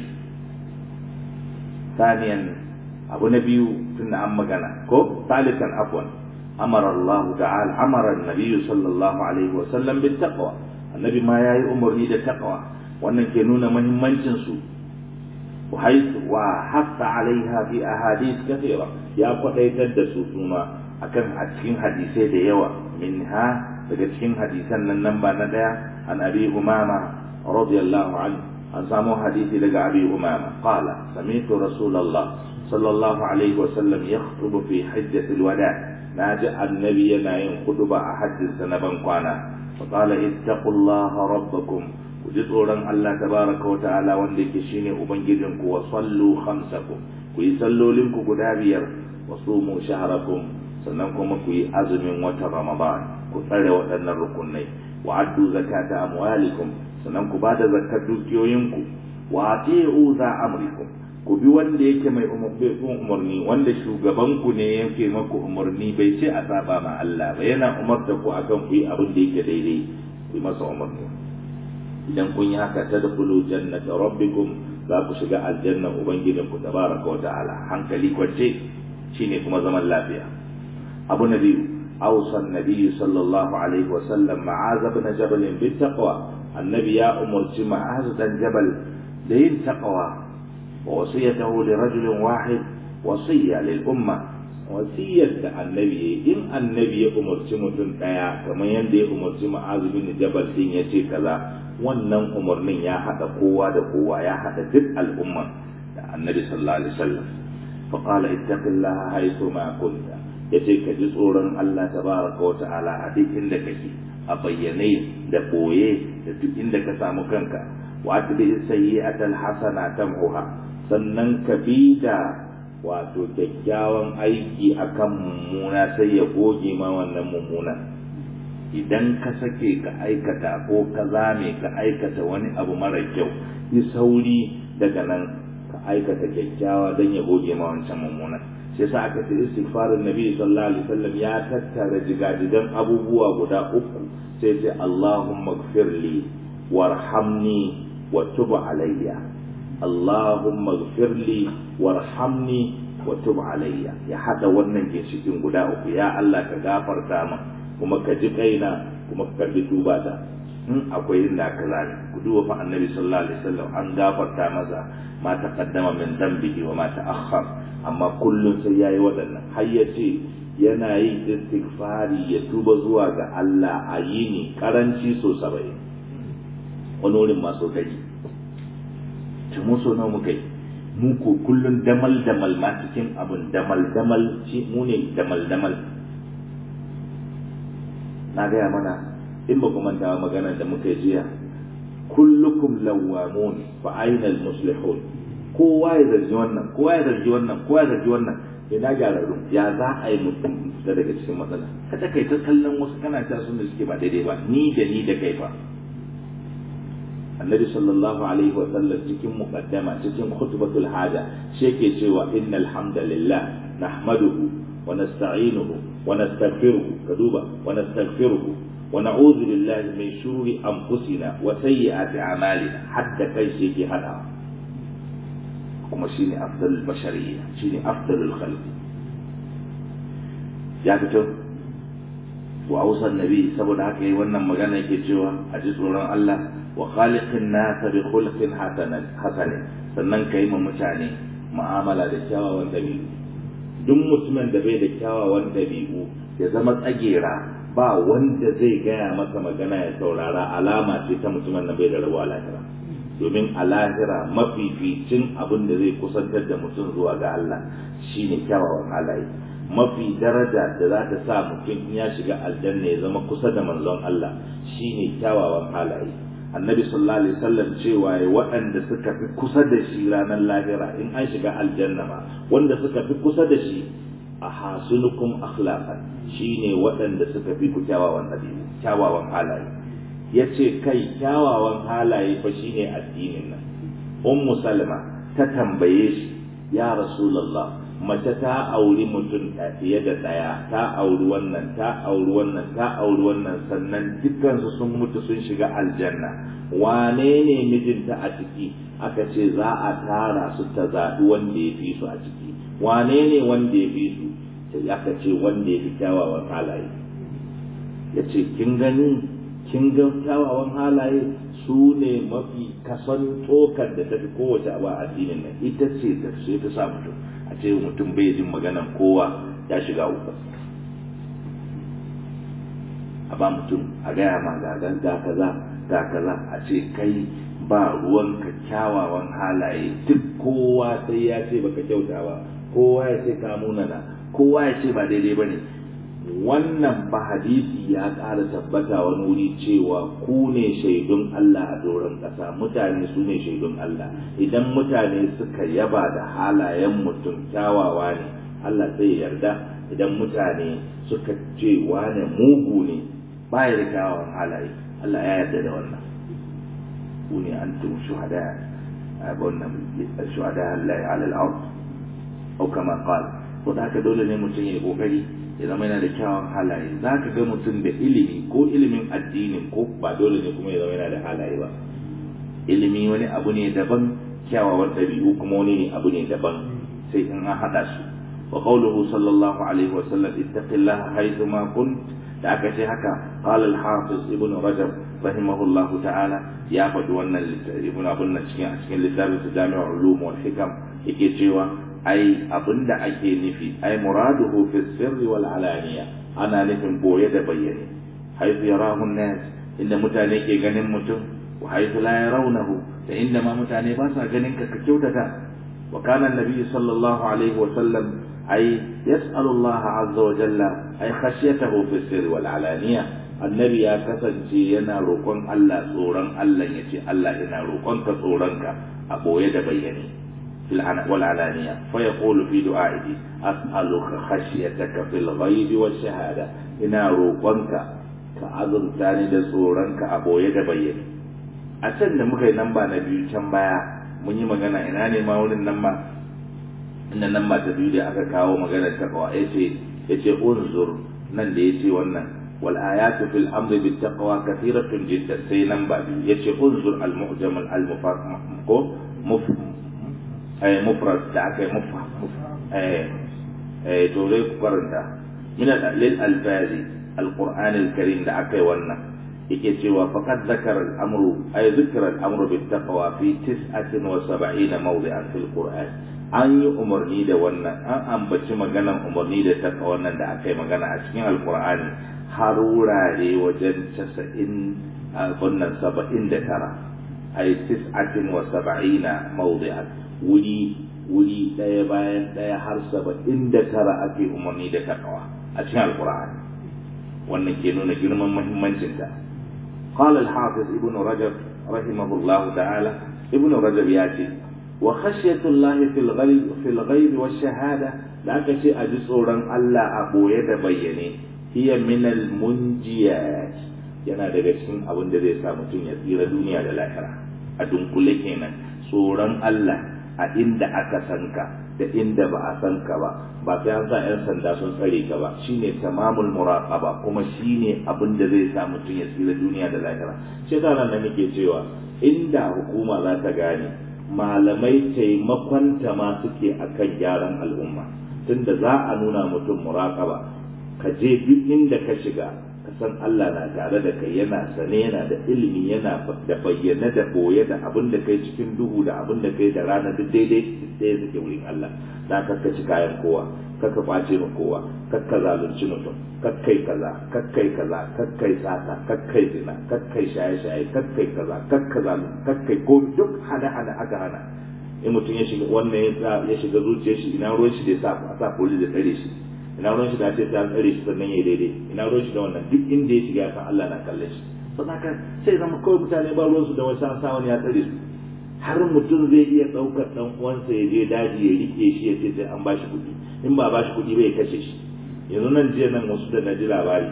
Speaker 1: ثانيا abu nabiyu tunda an magana ko ثالثا عفوا أمر الله تعالى أمر النبي صلى الله عليه وسلم بالتقوى النبي ما yayi umarni da taqwa wannan ke nuna muhimmancin su وحيث وحث عليها في أحاديث كثيرة يا قتيت الدسوسما أكن أتكين حديثي ديوا منها تكتكين حديثا النبى ندى عن أبي أمامة رضي الله عنه an samu hadisi daga Abi Umama qala sami'tu Rasulullah sallallahu alaihi wa sallam yakhutubu fi hajjatil wada naji annabi yana yin khutba a hajjinsa na ban kwana fa qala ittaqullaha rabbakum ku ji tsoron Allah tabaraka wa ta'ala wanda yake shine ubangijinku wa sallu khamsakum ku yi sallolin ku guda biyar wa sumu shahrakum sannan kuma ku yi azumin watan Ramadan ku tsare waɗannan rukunai wa addu zakata amwalikum sannan ku bada zakkar dukiyoyinku wa ati'u za amrikum ku bi wanda yake mai umarni wanda shugaban ku ne yake maku umarni bai ce a saba ma Allah ba yana umarta ku akan ku yi abin da yake daidai ku yi masa umarni idan kun yi haka tadkhulu jannata rabbikum za ku shiga aljanna ubangijinku tabaraka wa ta'ala hankali kwace shine kuma zaman lafiya abu na biyu awsa annabi sallallahu alaihi wa sallam ma'az ibn jabal bit taqwa annabi ya umarci ma'az dan jabal da yin taqwa wa wasiyatahu li rajulin wahid wasiya lil umma wasiyar da annabi in annabi ya umarci mutum daya kamar yadda ya umarci ma'az ibn jabal din yace kaza wannan umarnin ya hada kowa da kowa ya hada duk al'umma da annabi sallallahu alaihi wasallam fa qala ittaqillaha haythu ma kunta yace ka ji tsoron Allah tabaraka wa ta'ala a duk inda kake a bayyane da boye da duk inda ka samu kanka wa atbi sayyi'atal hasana tamhuha sannan ka bi da wato kyakkyawan aiki akan mummuna sai ya goge ma wannan mummuna idan ka sake ka aikata ko ka zame ka aikata wani abu mara kyau yi sauri daga nan ka aikata kyakkyawa don ya goge ma wancan mummuna sai sa aka ce istighfarin nabi sallallahu alaihi wasallam ya tattara jigajigan abubuwa guda uku sai ce Allahumma ighfirli warhamni wa tub alayya Allahumma ighfirli warhamni wa tub alayya ya hada wannan ginshikin guda uku ya Allah ka gafarta min kuma ka ji kaina kuma ka karbi tuba ta in akwai inda aka zane ku duba fa annabi sallallahu alaihi wasallam an gafarta masa ma taqaddama min dhanbihi wa ma ta'akhkhar amma kullun sai yayi wadannan har yace yana yin istighfari ya tuba zuwa ga Allah a yini karanci so saba'in wani wurin ma so kai ta muso nawa muka yi mu ko kullun damal damal ma cikin abun damal damal shi mu ne damal damal na gaya mana in ba kuma ta magana da muka jiya kullukum lawamun fa aina almuslihun kowa ya zargi wannan kowa ya zargi wannan kowa ya zargi wannan ina gyararru ya za a yi mutum da daga cikin matsala kada kai ta kallon wasu kana ta sun da suke ba daidai ba ni da ni da kai fa annabi sallallahu alaihi wa sallam cikin muqaddama cikin khutbatul haja shi yake cewa innal hamdalillah nahmaduhu wa nasta'inuhu wa nastaghfiruhu kaduba wa nastaghfiruhu wa na'udhu billahi min shururi anfusina wa sayyiati a'malina hatta kai shi yake hada kuma shine afdalul bashariyya shine afdalul khalqi ya fito wa ausa annabi saboda haka yi wannan magana yake cewa a ji tsoron Allah wa khaliqin nas bi khulqin hasanan hasanin sannan kai ma mutane mu'amala da kyawawan dabi'u duk mutumin da bai da kyawawan dabi'u ya zama tsagera ba wanda zai gaya masa magana ya saurara alama ce ta mutumin da bai da rawa lahira domin a lahira mafificin abin da zai kusantar da mutum zuwa ga Allah shine kyawawan halaye mafi daraja da za ta sa mutum ya shiga aljanna ya zama kusa da manzon Allah shine kyawawan halaye annabi sallallahu alaihi wasallam cewa waɗanda suka fi kusa da shi ranar lahira in an shiga aljanna ma wanda suka fi kusa da shi a hasunukum akhlaqan shine waɗanda suka fi ku kyawawan dabi'u kyawawan halaye yace kai kyawawan halaye fa shine addinin nan ummu salma ta tambaye shi ya rasulullah mace ta auri mutum fiye da daya ta auri wannan ta auri wannan ta auri wannan sannan dukkansu sun mutu sun shiga aljanna wane ne mijinta a ciki aka ce za a tara su ta zaɓi wanda ya fi su a ciki wane ne wanda ya fi su aka ce wanda ya fi kyawawan halaye ya ce kin gani kin ga kyawawan halaye su ne mafi kasan tsokar da ta fi kowace abu a addinin nan ita ce ta ce ta sa mutum a ce mutum bai jin maganan kowa ya shiga uku a ba mutum a gaya ma ga ga kaza ga kaza a ce kai ba ruwanka kyawawan halaye duk kowa sai ya ce baka kyauta ba, kowa ya ce ka munana, kowa ya ce ba daidai bane. Wannan ba hadisi ya ƙara tabbata wani wuri cewa ku ne shaidun Allah a doron ƙasa, mutane su ne shaidun Allah. Idan mutane suka yaba da halayen mutum kyawawa ne, Allah zai yarda. Idan mutane suka ce wane mugu ne, ba ya da kyawawan halaye, Allah ya yarda da wannan. Ku ne antum shuhada a wannan shuhada Allah ala al-ard au kama qala. To da haka dole ne mutum ya kokari ya zama yana da kyawun halaye. Za ka ga mutum da ilimi ko ilimin addinin ko ba dole ne kuma ya zama yana da halaye ba. Ilimi wani abu ne daban, kyawawan ɗabi'u kuma wani ne abu ne daban, sai in an haɗa su. Wa qawluhu sallallahu alaihi wa sallam ittaqillaha haythu ma kunt, da aka ce haka qala al-hafiz ibn rajab rahimahullahu ta'ala ya faɗi wannan ibn abun nan cikin cikin littafin jami'ul ulum wal hikam, yake cewa ai abinda ake nufi ai muraduhu fi sirri wal alaniya, ana nufin boye da bayyane. Haythu yarahu an-nas, inda mutane ke ganin mutum, wa haythu la yarawnahu, da inda ma mutane ba sa ganin ka ka kyautata. Wa kana an-nabi sallallahu alaihi wa sallam ai yas'alu Allah azza wa jalla ai khashyatahu fi sirri wal alaniya. Annabi ya kasance yana roƙon Allah tsoron Allah, yace Allah ina roƙon ka tsoron ka a boye da bayyane والعلانية. فيقول في دعائه أسألك خشيتك في الغيب والشهادة، إنا روقنك كأذن ثاني دسورنك أبو يد بيّن. أسن مكي نمبا نبي تنبايا من يمغانا إناني ماون النمبا إن النمبا تبيدي أكاكاو مغانا تقوى إيشي إيشي أنظر نن ديشي ونن والآيات في الأمر بالتقوى كثيرة جدا. سي نمبا يشي أنظر المعجم المفرد ay mufrad da aka yi mufrad eh eh to dai ku karanta min al alfazi alquran alkarim da aka yi wannan yake cewa faqad zakara al-amru ay zikra al-amru bit taqwa fi tis'atin wa sab'ina mawdi'an fil qur'an. An yi umarni da wannan, an ambaci maganan umarni da taqwa wannan da aka yi magana a cikin alqur'ani har wurare wajen casa'in wannan saba'in da tara ay tis'atin wa sab'ina mawdi'an, wuri wuri ɗaya bayan ɗaya har saba'in da tara ake umarni da takawa a cikin alkur'ani. Wannan ke nuna girman muhimmancinta. qala al-hafiz ibn rajab rahimahullahu ta'ala, ibn rajab ya ce wa khashyatullahi fil ghaib fil ghaib wash shahada, da aka ce a ji tsoron Allah a boye da bayyane, hiya min al-munjiyat, yana daga cikin abin da zai sa mutum ya tsira duniya da lahira. A dunkule kenan tsoron Allah a inda aka san ka da inda ba a san ka ba, ba sai an sa yan sanda sun tsare ka ba, shine tamamul muraqaba, kuma shine abin da zai sa mutum ya tsira duniya da lahira. Shi yasa nan nake cewa inda hukuma za ta gane, malamai taimakon ta ma suke akan gyaran al'umma, tunda za a nuna mutum muraqaba, ka je duk inda ka shiga ka san Allah na tare da kai, yana sane, yana da ilimi, yana da bayyana da boye da abin da kai cikin duhu da abin da kai da rana duk daidai ɗaya suke wurin Allah. Na kakkaci kayan kowa, kakka kwace ma kowa, kakka zalunci mutum, kakkai kaza, kakkai kaza, kakkai sata, kakkai zina, kakkai shaye-shaye, kakkai kaza, kakka zalunci, kakkai ko duk hada-hada aka hana. In mutum ya shiga wannan ya shiga zuciyar shi, ina ruwan shi da sa a sa poli da tsare shi, ina ruwan shi da ce ta tsare shi sannan ya daidai, ina ruwan shi da wannan duk inda ya shiga san Allah na kallon shi. Saboda sai zama kawai mutane ba ruwan su da wasu an sa wani ya tsare su, har mutum zai iya ɗaukar ɗan uwansa ya je daji ya rike shi ya ce sai an bashi kuɗi, in ba bashi kuɗi ba ya kashe shi. Yanzu nan jiya nan wasu da na ji labari,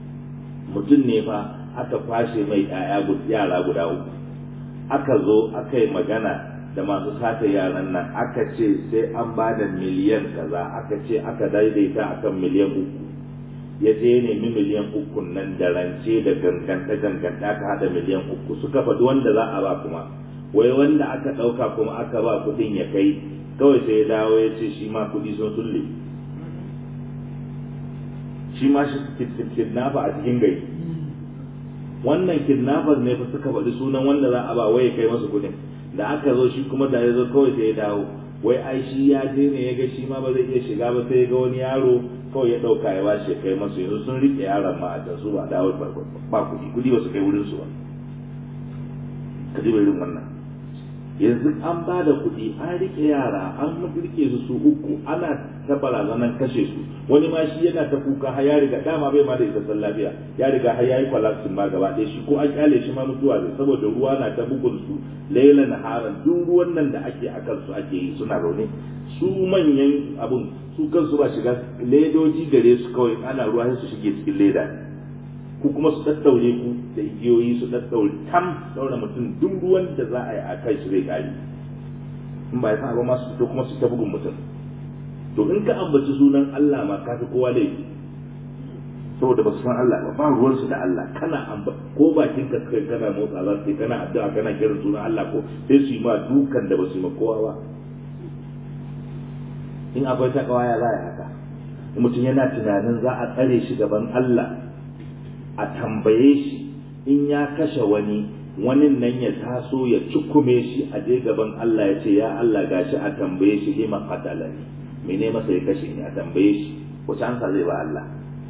Speaker 1: mutum ne fa aka kwashe mai ƴaƴa yara guda uku, aka zo aka yi magana da masu sata yaran nan, aka ce sai an ba da miliyan kaza, aka ce aka daidaita akan miliyan uku, ya je ya nemi miliyan uku nan da rance da ganganta ganganta aka hada miliyan uku, suka faɗi wanda za a ba, kuma wai wanda aka ɗauka kuma aka ba kuɗin ya kai, kawai sai ya dawo ya ce shi ma kuɗi sun sulle, shi ma shi kidnapper a cikin gari. Wannan kidnappers ne fa suka faɗi sunan wanda za a ba wai ya kai masu kuɗin, da aka zo shi kuma da ya zo kawai sai ya dawo, wai ai shi ya je ne ya ga shi ma ba zai iya shiga ba, sai ya ga wani yaro kawai ya ɗauka ya bashi ya kai masu, yanzu sun riƙe yaron ma a can su ba dawo ba kuɗi kuɗi ba su kai wurin su ba. ka ji irin wannan. Yanzu an ba da kuɗi an rike yara an rike su su uku ana ta barazanar kashe su, wani ma shi yana ta kuka har ya riga dama bai ma da isassun lafiya, ya riga har yayi collapse ma gaba ɗaya shi ko an kyale shi ma mutuwa zai saboda ruwa na ta bugun su laila naharan, duk ruwan nan da ake akan su ake yi suna rauni. Su manyan abun su kansu ba shiga ledoji gare su kawai ana ruwa sai su shige cikin leda, ku kuma su daddaure ku da igiyoyi su daddaure tam daura mutum, duk ruwan da za a yi a kai shi zai kare in ba ya san ba ma su kuma su ta bugun mutum. To in ka ambaci sunan Allah ma ka fi kowa laifi saboda ba su san Allah ba, ba ruwan su da Allah. Kana amba ko bakin ka kai kana motsa za su kana addu'a kana kiran sunan Allah ko sai su yi ma dukan da ba su yi ma kowa ba. In akwai takawa ya za a haka, mutum yana tunanin za a tsare shi gaban Allah a tambaye shi, in ya kashe wani wani nan ya taso ya cikume shi a je gaban Allah ya ce ya Allah gashi a tambaye shi lima qatalani, mene masa ya kashe ni, a tambaye shi wace ansa zai ba Allah.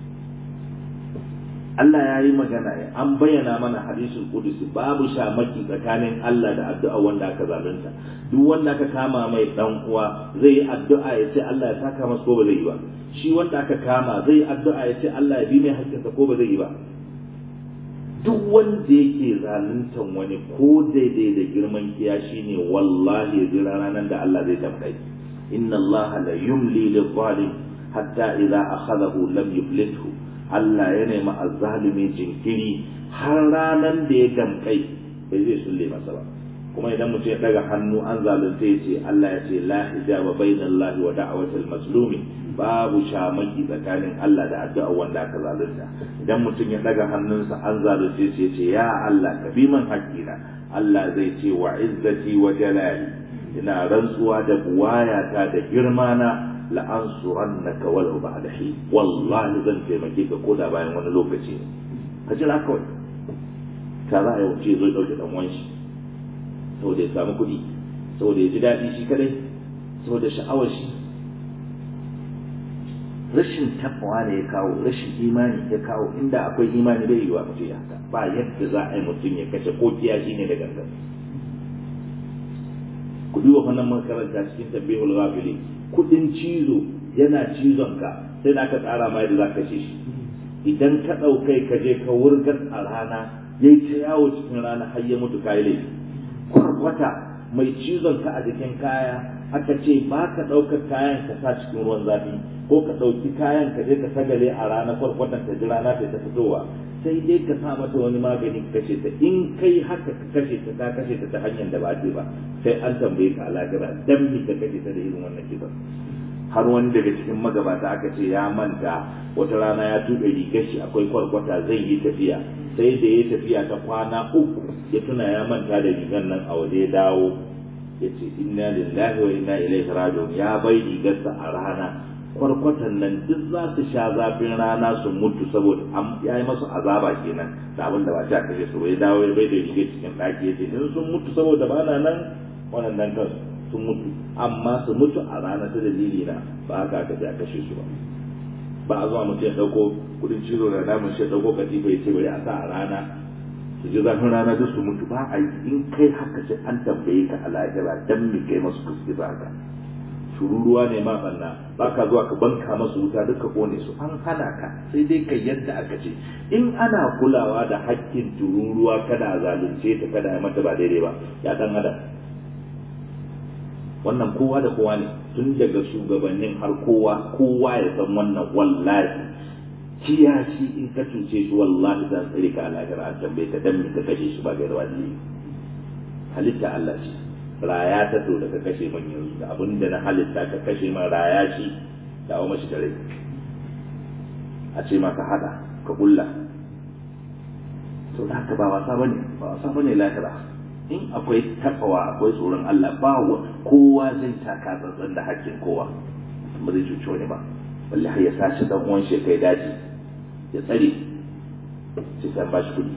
Speaker 1: Allah ya yi magana, an bayyana mana hadisul qudusi, babu shamaki tsakanin Allah da addu'a wanda aka zalunta. Duk wanda aka kama mai dan uwa zai yi addu'a ya ce Allah ya saka masa ko ba zai yi ba, shi wanda aka kama zai yi addu'a ya ce Allah ya bi mai hakkinsa ko ba zai yi ba. Duk wanda yake zaluntan wani ko daidai da girman kiyashi ne, wallahi ya jira ranar da Allah zai tambaye. Inna Allah la yumli lil zalim hatta idza akhadahu lam yuflithu. Allah ya nemi azzalimi jinkiri har ranan da ya gamkai bai zai sulle masa ba. Kuma idan mutum ya daga hannu an zalunta ya ce Allah ya ce la hijaba bainallahi wa da'watil mazlumi, babu shamaki tsakanin Allah da addu'a wanda aka zalunta. Idan mutum ya daga hannunsa an zalunce shi ya ce ya Allah ka bi man haƙƙina, Allah zai ce wa izzati wa jalali, ina rantsuwa da buwayata da girmana la'ansurannaka walau ba'da hin, wallahi zan taimake ka koda bayan wani lokaci ne. Ka jira kawai ka za a yi wuce zai ɗauke ɗan wanshi saboda ya samu kuɗi, saboda ya ji daɗi shi kadai, saboda sha'awar shi. Rashin takwa ne ya kawo, rashin imani ya kawo. Inda akwai imani bai yi wa mutum ya haka, ba yadda za a yi mutum ya kashe ko kiyashi ne da gangan. Ku duba wannan makaranta cikin tabbihul ghafili, kudin cizo yana cizon ka sai da aka tsara ma yadda za ka kashe shi. Idan ka ɗaukai ka je ka wurgar a rana yayi ta yawo cikin rana har ya mutu kayi laifi. Kwarkwata mai cizon ka a jikin kaya aka ce ba ka ɗaukar kayan ka sa cikin ruwan zafi, ko ka ɗauki kayan ka je ka sagale a rana kwarkwatan ta ji rana ta ta fitowa, sai dai ka sa mata wani magani ka kashe ta. In kai haka ka kashe ta ka kashe ta ta hanyar da ba ce ba, sai an tambaye ka alaƙira dan me ka kashe ta da irin wannan kisan. Har wani daga cikin magabata aka ce ya manta wata rana ya tuɓe rigar shi akwai kwarkwata zai yi tafiya, sai da ya tafiya ta kwana uku ya tuna ya manta da rigar nan a waje ya dawo ya ce inna lillahi wa inna ilaihi raji'un, ya bai rigarsa a rana. Kwarkwatan nan duk za su sha zafin rana su mutu saboda an ya yi masu azaba kenan da abin da ba ta kashe su bai dawo ya bai da rigar cikin ɗaki ya ce in sun mutu saboda ba na nan wannan nan kansu sun mutu, amma su mutu a rana ta dalili na ba haka aka ja kashe su ba. Ba a zuwa mutum ya ɗauko kuɗin cizo da namun shi ya ɗauko katifa ya ce bari a sa a rana su ji zafin rana duk su mutu. Ba a yi, in kai haka sai an tambaye ka a lahira dan me kai masu kuskure haka. Tururuwa ne ma banna, ba ka zuwa ka banka masu wuta duka kone su, an hana ka, sai dai kai yadda aka ce. In ana kulawa da hakkin tururuwa kada a zalunce ta, kada a mata ba daidai ba, ya dan adam. Wannan kowa da kowa ne, tun daga shugabannin har kowa, kowa ya san wannan. Wallahi kiyashi in ka cuce shi wallahi zan tsare ka a lahira an tambaye ka dan me ka kashe shi ba gaira wani. Halitta Allah ce, raya ta to da ka kashe man yanzu da abin da na halitta ka kashe man raya shi, dawo mashi da rai. A ce ma ka hada ka kulla, to da haka ba wasa bane, ba wasa bane lahira. In akwai takawa akwai tsoron Allah, ba kowa zai taka tsantsan da hakkin kowa, ba zai cuci wani ba. Wallahi ya sace dan uwan shi kai daji ya tsare sai san ba shi kudi.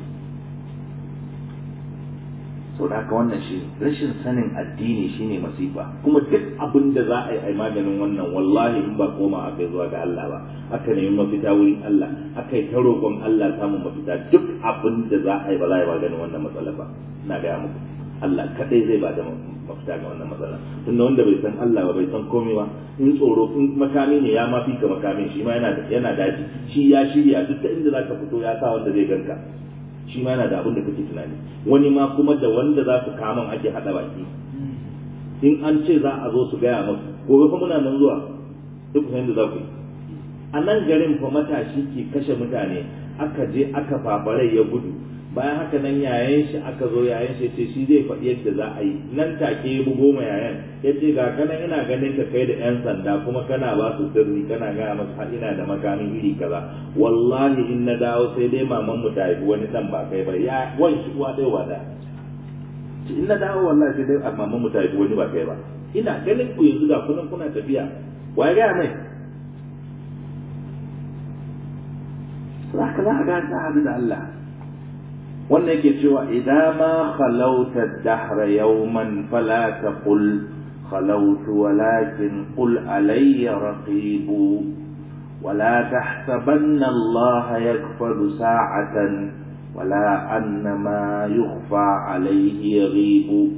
Speaker 1: So da haka wannan shi rashin sanin addini shine masifa. Kuma duk abin da za a yi ai maganin wannan, wallahi in ba koma aka zuwa ga Allah ba, aka nemi mafita wurin Allah, aka yi ta roƙon Allah samun mafita, duk abin da za a yi ba za a yi maganin wannan matsala ba. Ina gaya muku Allah kadai zai bada mafita ga wannan matsala tunda wanda bai san Allah ba bai san komai ba in tsoro in makami ne ya ma fi ka makamin shi ma yana yana daji shi ya shirya duk da inda zaka fito ya sa wanda zai ganka shi ma yana da abin da kake tunani wani ma kuma da wanda za su kaman ake hada baki in an ce za a zo su gaya masu gobe fa muna nan zuwa duk san da za ku yi a nan garin fa matashi ke kashe mutane aka je aka fafarai ya gudu bayan haka nan yayan shi aka zo yayan shi ce shi zai faɗi yadda za a yi nan take ya bugo ma yayan ya ce ga kanan ina ganin ka kai da yan sanda kuma kana ba su sirri kana gaya masu har ina da makamin iri kaza wallahi in na dawo sai dai maman mu ta haifi wani dan ba kai ba ya wan shi uwa ɗaya wada in na dawo wallahi sai dai maman mu ta haifi wani ba kai ba ina ganin ku yanzu ga kunan kuna tafiya waye gaya mai za ka za a ga ta hadu da Allah wannan yake cewa idan ma khalauta ad-dahra yawman fala taqul khalautu walakin qul alayya raqibu wala tahsabanna Allah yaghfalu sa'atan wala anna ma yukhfa alayhi yaghibu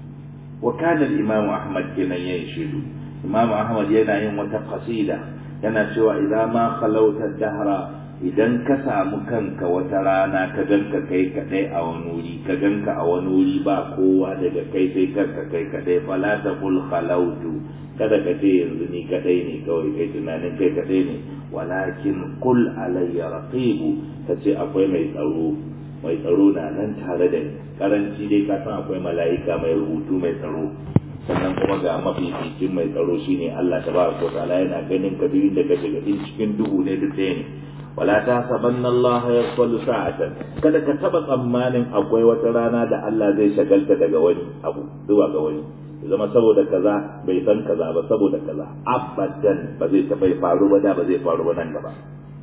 Speaker 1: wa kana al-imam Ahmad kana yanshidu imam Ahmad yana yin wata qasida yana cewa idan ma khalauta ad-dahra idan ka samu kanka wata rana ka ganka kai kadai a wani wuri ka ganka a wani wuri ba kowa daga kai sai kanka kai kadai fala taqul khalautu kada ka ce yanzu ni kadai ne kawai kai tunanin kai kadai ne walakin qul alayya raqibu kace akwai mai tsaro mai tsaro na nan tare da ni karanci dai ka san akwai mala'ika mai rubutu mai tsaro sannan kuma ga mafificin mai tsaro shine Allah tabaraka wa ta'ala yana ganin ka duk da kake gadin cikin duhu ne duk ɗaya ne wala ta sabanna Allah yaghfalu sa'atan kada ka taba tsammanin akwai wata rana da Allah zai shagalta daga wani abu zuwa ga wani zama saboda kaza bai san kaza ba saboda kaza abadan ba zai taba faru ba da ba zai faru ba nan gaba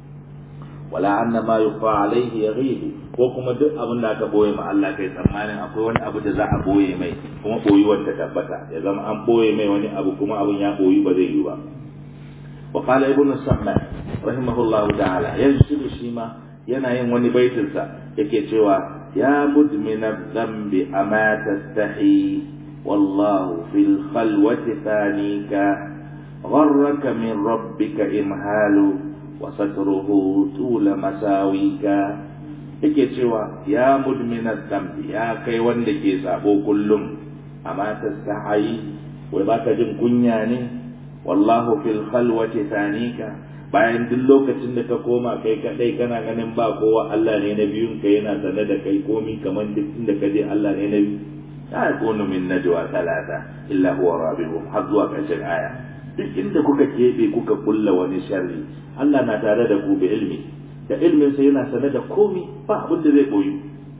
Speaker 1: wala anna ma yuqa alaihi yaghibu ko kuma duk abin da aka boye ma Allah kai tsammanin akwai wani abu da za a boye mai kuma boyuwar ta tabbata ya zama an boye mai wani abu kuma abin ya boyi ba zai yi ba وقال ابن السماء رحمه الله تعالى ينشد شيما yana yin wani baitinsa yake cewa ya mudmin adh-dhanbi ama tastahi wallahu fil khalwati thanika gharraka min rabbika imhalu wa satruhu tula masawika yake cewa ya mudmin adh-dhanbi ya kai wanda ke sabo kullum ama tastahi wai baka jin kunya ne wallahu fil khalwati thanika bayan duk lokacin da ka koma kai kadai kana ganin ba kowa Allah ne na biyun ka yana sanar da kai komi kaman duk inda ka je Allah ne na biyu la yakunu min najwa thalatha illa huwa rabi'uhum har zuwa ƙarshen aya duk inda kuka kebe kuka kulla wani sharri Allah na tare da ku bi ilmi da ilmin sa yana sanar da komi ba abin da zai boyu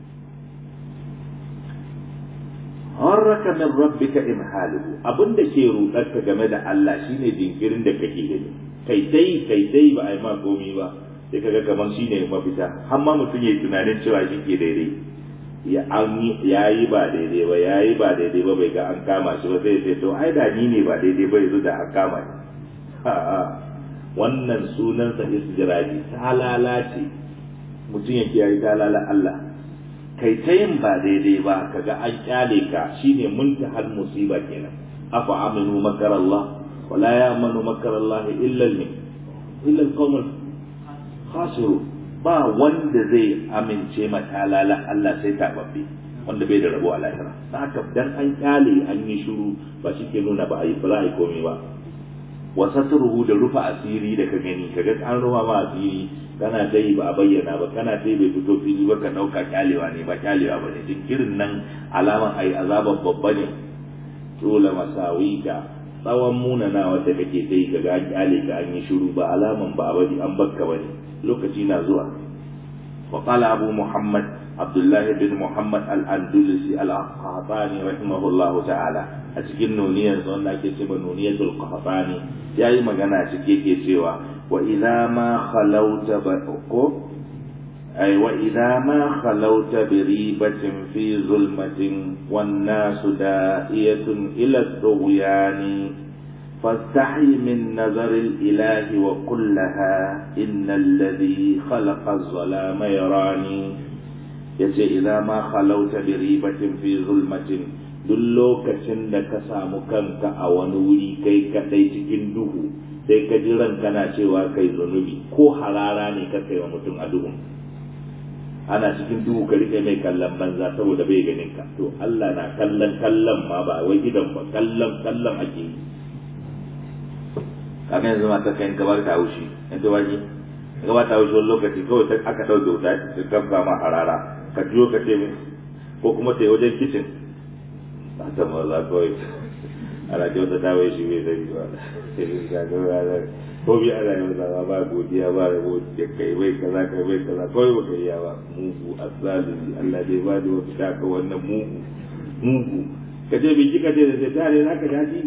Speaker 1: harraka min rabbika imhaluhu abinda ke rudarka game da Allah shine jinkirin da kake gani kai dai kai dai ba ai ma komai ba sai kaga kaman shine mafita har ma mutun yayi tunanin cewa shi ke daidai ya an yayi ba daidai ba yayi ba daidai ba bai ga an kama shi ba sai sai to ai da ni ne ba daidai ba yanzu da an kama ni ha wannan sunan sa isjiraji talala ce mutun yake yayi talala Allah kai ta yin ba daidai ba kaga an kyale ka shine muntahal musiba kenan afa aminu makar Allah wala ya'manu makar Allah illa al illa al-qawm khasiru ba wanda zai amince matalala Allah sai tababbe wanda bai da rabo a lahira haka dan an kyale an yi shiru ba shi ke nuna ba ai ba ai komai ba wasatruhu da rufa asiri da ka gani kaga an rufa ma asiri kana dai ba a bayyana ba kana dai bai fito fili ba ka dauka kyalewa ne ba kyalewa ba ne jinkirin nan alaman ai azaban babba ne tola masawika tsawon munana wanda kake dai kaga an kyale ka an yi shiru ba alaman ba bari an bakka bane lokaci na zuwa wa qala abu muhammad abdullah bin muhammad al-andalusi al-qahtani rahimahullahu ta'ala a cikin nuniyar sa wanda ake cewa nuniyatul qahtani yayi magana cike yake cewa وإذا ما خلوت بأقو أي وإذا ما خلوت بريبة في ظلمة والناس داعية إلى الطغيان فاستحي من نظر الإله وقل لها إن الذي خلق الظلام يراني yace idza ma khalauta bi ribatin fi zulmatin, duk lokacin da ka samu kanka a wani wuri kai kadai cikin duhu, sai ka ji ran kana cewa kai zunubi, ko harara ne ka kai wa mutum a duhun, ana cikin duhu ka rike mai kallon banza saboda bai ganin ka, to Allah na kallon kallon ma ba wai gidan ba, kallon kallon ake yi. kamar yanzu mata kai gabar ta haushi in ta waje gabar ta haushi wani lokaci kawai ta aka ɗauke wuta ta gabza ma harara ka jiyo ka ce min, ko kuma ta yi wajen kicin ba ta maza kawai ana ce wata ta wai shi bai zai ba ko bi ana yi wata ba godiya ba da godiya kai bai kaza kai bai kaza kawai ba kai yawa mugu asalin Allah dai ba da wata shaka wannan mugu mugu ka ce bai kika ce da sai tare za ka jaji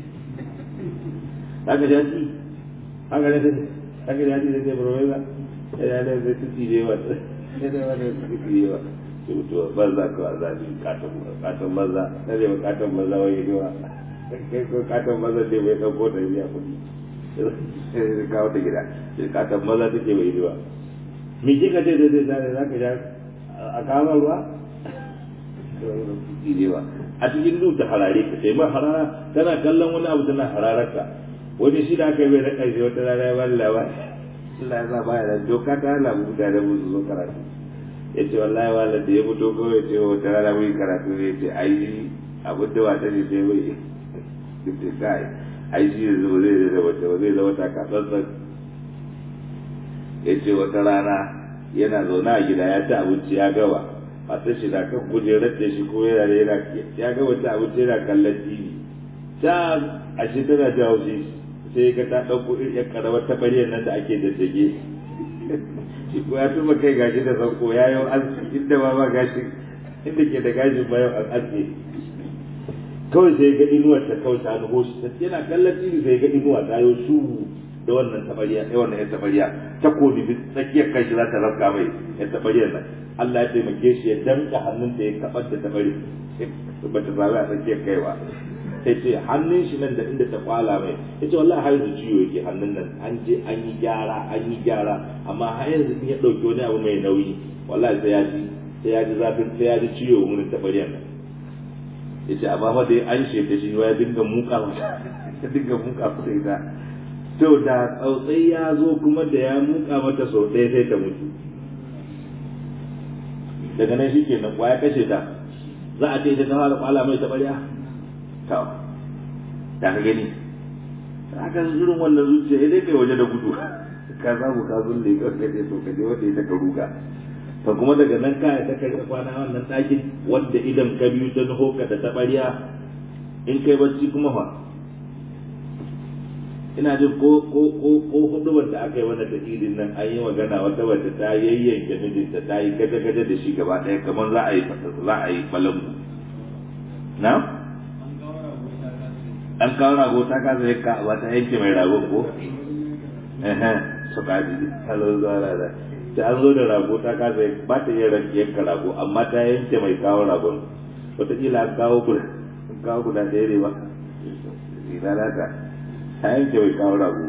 Speaker 1: za ka jaji haka ne sai haka jaji da sai barwai ya da zai tuti da yawa ya da wani tuti da yawa to ba za ka azabi katon katon maza na ne ba katon maza wai yawa kai ko katon maza dai bai dauko da biya kudi sai kawo ta gida sai katon maza take bai yiwa mi kika ce da sai tare za ka ja a kawo ruwa a cikin duk da harare ka sai ma harara tana kallon wani abu tana harararka, wani shi da aka yi bai na ƙarshe wata rana ya bani labari Allah ya sa baya da doka ta hana mu mutane mu su zo karatu, ya ce wallahi wala da ya fito kawai ce wata rana mu yi karatu ne ya ce ai abin da wata ne sai bai ce kai ai shi yanzu ba zai zai wata ba zai zama takatsantsan. Ya ce wata rana yana zaune a gida ya ci abinci ya gaba, matar shi na kan kujerar da shi ko yana da yana ya ga wata abinci yana kallon tv, ta ashe tana jawo shi sai ga ta ɗauko irin karamar tabariyar nan da ake da tage shi ko ya tuba kai gashi da sanko ya yi aski inda ba ba gashi inda ke da gashin bayan an aske kawai sai ga inuwar ta kawai ta nuho shi yana kallon tv sai ga inuwa ta yi shu da wannan tabariya sai wannan ya tabariya ta kodi tsakiyar kai shi za ta rafka mai ya tabariyar nan Allah ya taimake shi ya danka hannunta ya kabar da tabari ba ta zaɓi a tsakiyar kai ba, sai ce hannun shi nan da inda ta kwala mai ya ce wallahi har yanzu ciwo yake hannun nan, an je an yi gyara an yi gyara amma har yanzu in ya ɗauki wani abu mai nauyi wallahi sai ya ji sai ya ji zafin sai ya ji ciwo wurin tabariyar nan. Ya ce amma ma dai an sheta shi ya dinga muka mata ya dinga muka mata ita, to da tsautsai ya zo kuma da ya muka mata sau ɗaya sai ta mutu, daga nan shi ke nan kwaya kashe ta za a ce ita ta fara kwala mai tabariya ta ta ka gani haka zurin wannan zuciya ya dai kai waje da gudu ka samu ka zulle ka kaje to kaje wanda ita ka ruga to kuma daga nan kaya ta karɓi kwana wannan ɗakin wanda idan ka biyu ta nuho ka da tabariya in kai bacci kuma fa ina jin ko ko ko ko hudubar da aka yi wannan tafsirin nan an yi magana wata wata ta yayyanke mijinta ta yi gaje gaje da shi gaba ɗaya kamar za a yi za a yi balangu na an kawo rago ta kasa yanka ba ta yanke mai ragon ko eh su kaji halo zuwa da ta an zo da rago ta kasa ba ta iya yanka rago amma ta yanke mai kawo ragon wataƙila an kawo guda an kawo guda ɗaya ne ba ina ta ta yanke mai kawo rago.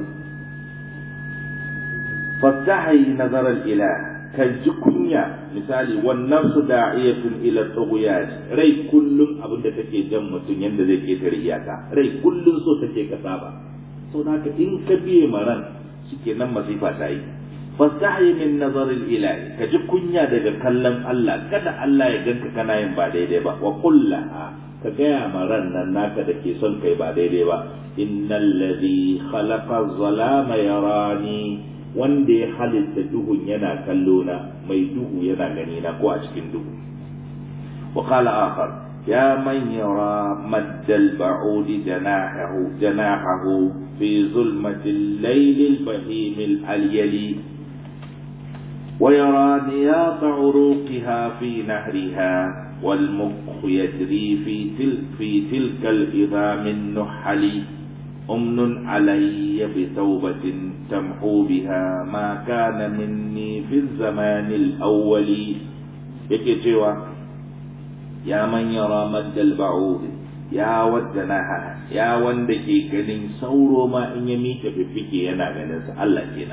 Speaker 1: fastahi nazar al-ilah kan ji kunya misali wannan su da'iyatun ila tughyan rai kullum abin da take jan mutum yanda zai ketare iyaka rai kullum so take ka saba to naka in ka biye maran shikenan masifa ta yi. fastahi min nazar al-ilah ka ji kunya daga kallon Allah kada Allah ya ganka kana yin ba daidai ba wa kullaha ka gaya maran nan naka da ke son kai ba daidai ba innal ladhi khalaqa az-zalama yarani wanda ya halitta duhun yana kallo na mai duhu yana gani na ko a cikin duhu. wa qala akhar ya man yara madd al-ba'ud janahahu janahahu fi zulmati al-layl al-bahim al-alyali wa yara niyat uruqiha fi nahriha wal mukh yajri fi til fi tilka al-idham an-nuhali أمن علي بتوبة تمحو بها ما كان مني في الزمان الأول يكتوى يا من يرى مد البعوض يا ودناها يا وندكي كنين سورو ما إن يميك في فكي ينا غنس الله كنا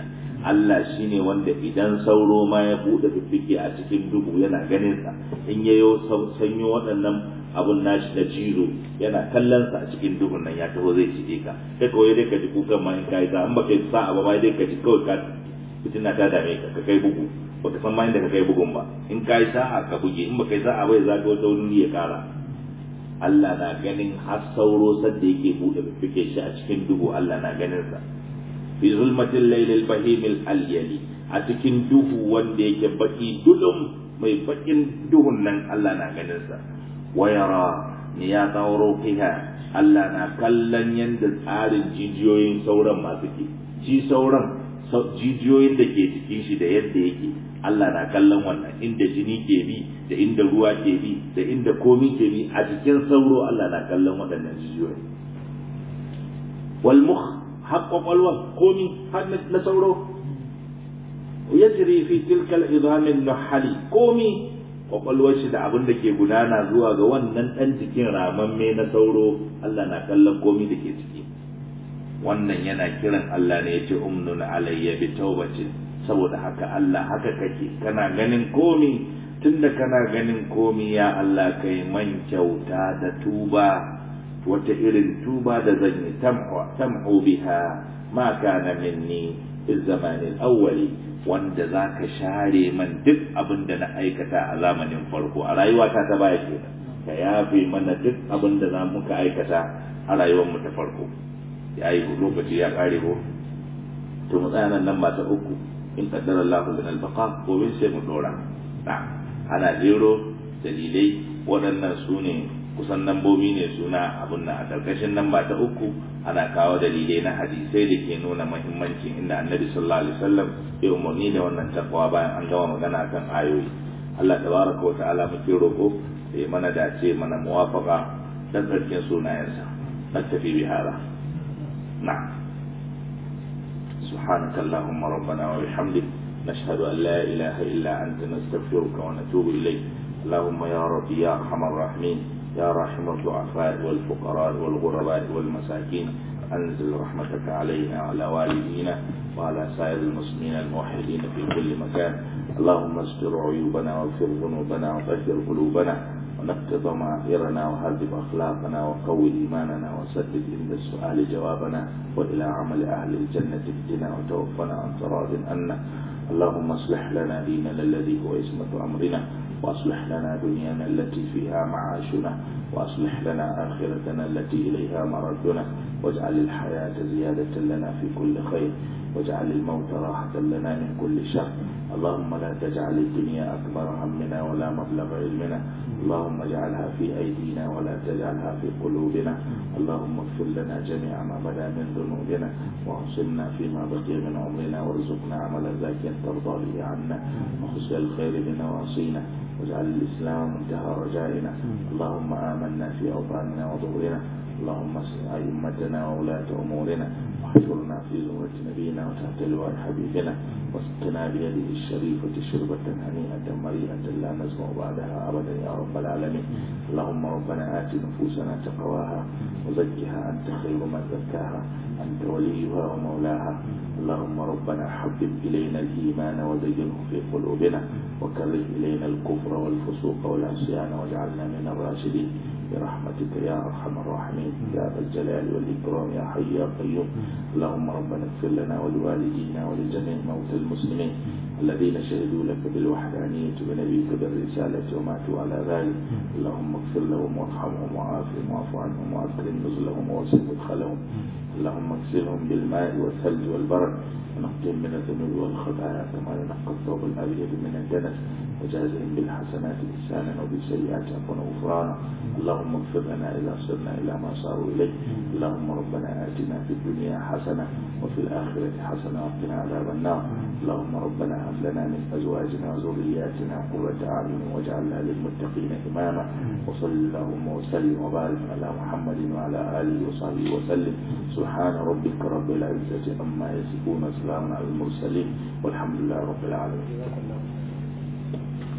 Speaker 1: Allah shine wanda idan sauro ma ya bude fiffike a cikin duhu yana ganin sa, in yayo sanyo waɗannan abun nashi na cizo yana kallon sa a cikin duhun nan ya taho zai cije ka, kai kawai dai ka ji kukan ma in kai sa, an baka sa abu ba dai ka ji kawai ka fitina ta dame ka ka kai bugu, baka san ma inda ka kai bugun ba, in kai sa'a ka buge, in baka yi sa'a bai zaga wata wani ya kara. Allah na ganin har sauro sadda yake bude fiffike shi a cikin duhu, Allah na ganin sa fi zulmatil laylil bahimil alyali, a cikin duhu wanda yake baki dulum mai bakin duhun nan Allah na ganin sa. Wayara niyata ruhiha, Allah na kallon yanda tsarin jijiyoyin sauran masu ke, shi sauran jijiyoyin da ke cikin shi da yadda yake Allah na kallon wannan, inda jini ke bi da inda ruwa ke bi da inda komi ke bi a cikin sauro, Allah na kallon waɗannan jijiyoyi. Wal mukh haqqo qalwa komi har na sauro yajri fi tilka al idham al nuhali, komi kwakwalwar shi da abin da ke gudana zuwa ga wannan ɗan jikin ramamme na sauro, Allah na kallon komi da ke ciki. Wannan yana kiran Allah ne ya ce umnun alayya bi taubatin, saboda haka Allah haka kake kana ganin komi, tunda kana ganin komi ya Allah kai man kyauta da tuba, wata irin tuba da zan yi tamhu biha ma kana minni fi zamanin awwali, wanda za ka share man duk abin da na aikata a zamanin farko a rayuwata ta baya kenan, ka yafe mana duk abin da za muka aikata a rayuwar mu ta farko. Ya yi lokaci ya kare ko to mu tsaya nan ba ta uku, in qaddara Allah lana al-baqa ko bin sai mu dora. Na ana jero dalilai waɗannan su ne kusan lambobi ne suna abun nan. A karkashin nan ba ta uku ana kawo dalilai na hadisai da ke nuna muhimmancin inda Annabi sallallahu alaihi wasallam ya umarni da wannan takwa bayan an gama magana kan ayoyi. Allah tabaraka wa ta'ala muke roko ya mana dace mana muwafaqa dan tsarkin sunayensa. Naktafi bi hada. نعم سبحانك اللهم ربنا وبحمدك نشهد أن لا إله إلا أنت نستغفرك ونتوب إليك. اللهم يا ربي يا أرحم الراحمين يا راحم الضعفاء والفقراء والغرباء والمساكين، أنزل رحمتك علينا وعلى والدينا وعلى سائر المسلمين الموحدين في كل مكان. اللهم استر عيوبنا واغفر ذنوبنا وطهر قلوبنا ونقض ضمائرنا وهذب أخلاقنا وقوي إيماننا وسدد عند السؤال جوابنا وإلى عمل أهل الجنة اهدنا وتوفنا عن راض عنا. اللهم اصلح لنا ديننا الذي هو عصمة أمرنا، وأصلح لنا دنيانا التي فيها معاشنا، وأصلح لنا آخرتنا التي إليها مردنا، واجعل الحياة زيادة لنا في كل خير، واجعل الموت راحة لنا من كل شر. اللهم لا تجعل الدنيا أكبر همنا ولا مبلغ علمنا، اللهم اجعلها في أيدينا ولا تجعلها في قلوبنا. اللهم اغفر لنا جميع ما بدا من ذنوبنا واعصمنا فيما بقي من عمرنا، وارزقنا عملا زاكيا ترضى به عنا، وحسن الخير بنواصينا، واجعل الإسلام منتهى رجائنا. اللهم آمنا في أوطاننا وظهورنا، اللهم اصلح أئمتنا وولاة أمورنا، واحشرنا في زمرة نبينا وتحت لواء حبيبنا، واسقنا بيده الشريفة شربة هنيئة مريئة لا نزمع بعدها أبدا يا رب العالمين. اللهم ربنا آت نفوسنا تقواها وزكها أنت خير من زكاها، أنت وليها ومولاها. اللهم ربنا حبب إلينا الإيمان وزينه في قلوبنا، وكره إلينا الكفر والفسوق والعصيان واجعلنا من الراشدين برحمتك يا أرحم الراحمين يا ذا الجلال والإكرام يا حي يا قيوم. اللهم ربنا اغفر لنا ولوالدينا ولجميع موتى المسلمين الذين شهدوا لك بالوحدانية بنبيك بالرسالة وماتوا على ذلك. اللهم اغفر لهم وارحمهم وعافهم واعف عنهم وأكرم نزلهم ووسع مدخلهم. اللهم اغسلهم بالماء والثلج والبرد ونقهم من الذنوب والخطايا كما ينقى الثوب الأبيض من الدنس، وجازهم بالحسنات إحسانا وبالسيئات عفوا وغفرانا. اللهم اغفر لنا إذا صرنا إلى ما صاروا إليه. اللهم ربنا آتنا في الدنيا حسنة وفي الآخرة حسنة وقنا عذاب النار. اللهم ربنا هب لنا من أزواجنا وذرياتنا قرة أعين واجعلنا للمتقين إماما. وصل اللهم وسلم وبارك على محمد وعلى آله وصحبه وسلم. سبحان ربك رب العزة عما يصفون وسلام على المرسلين والحمد لله رب العالمين.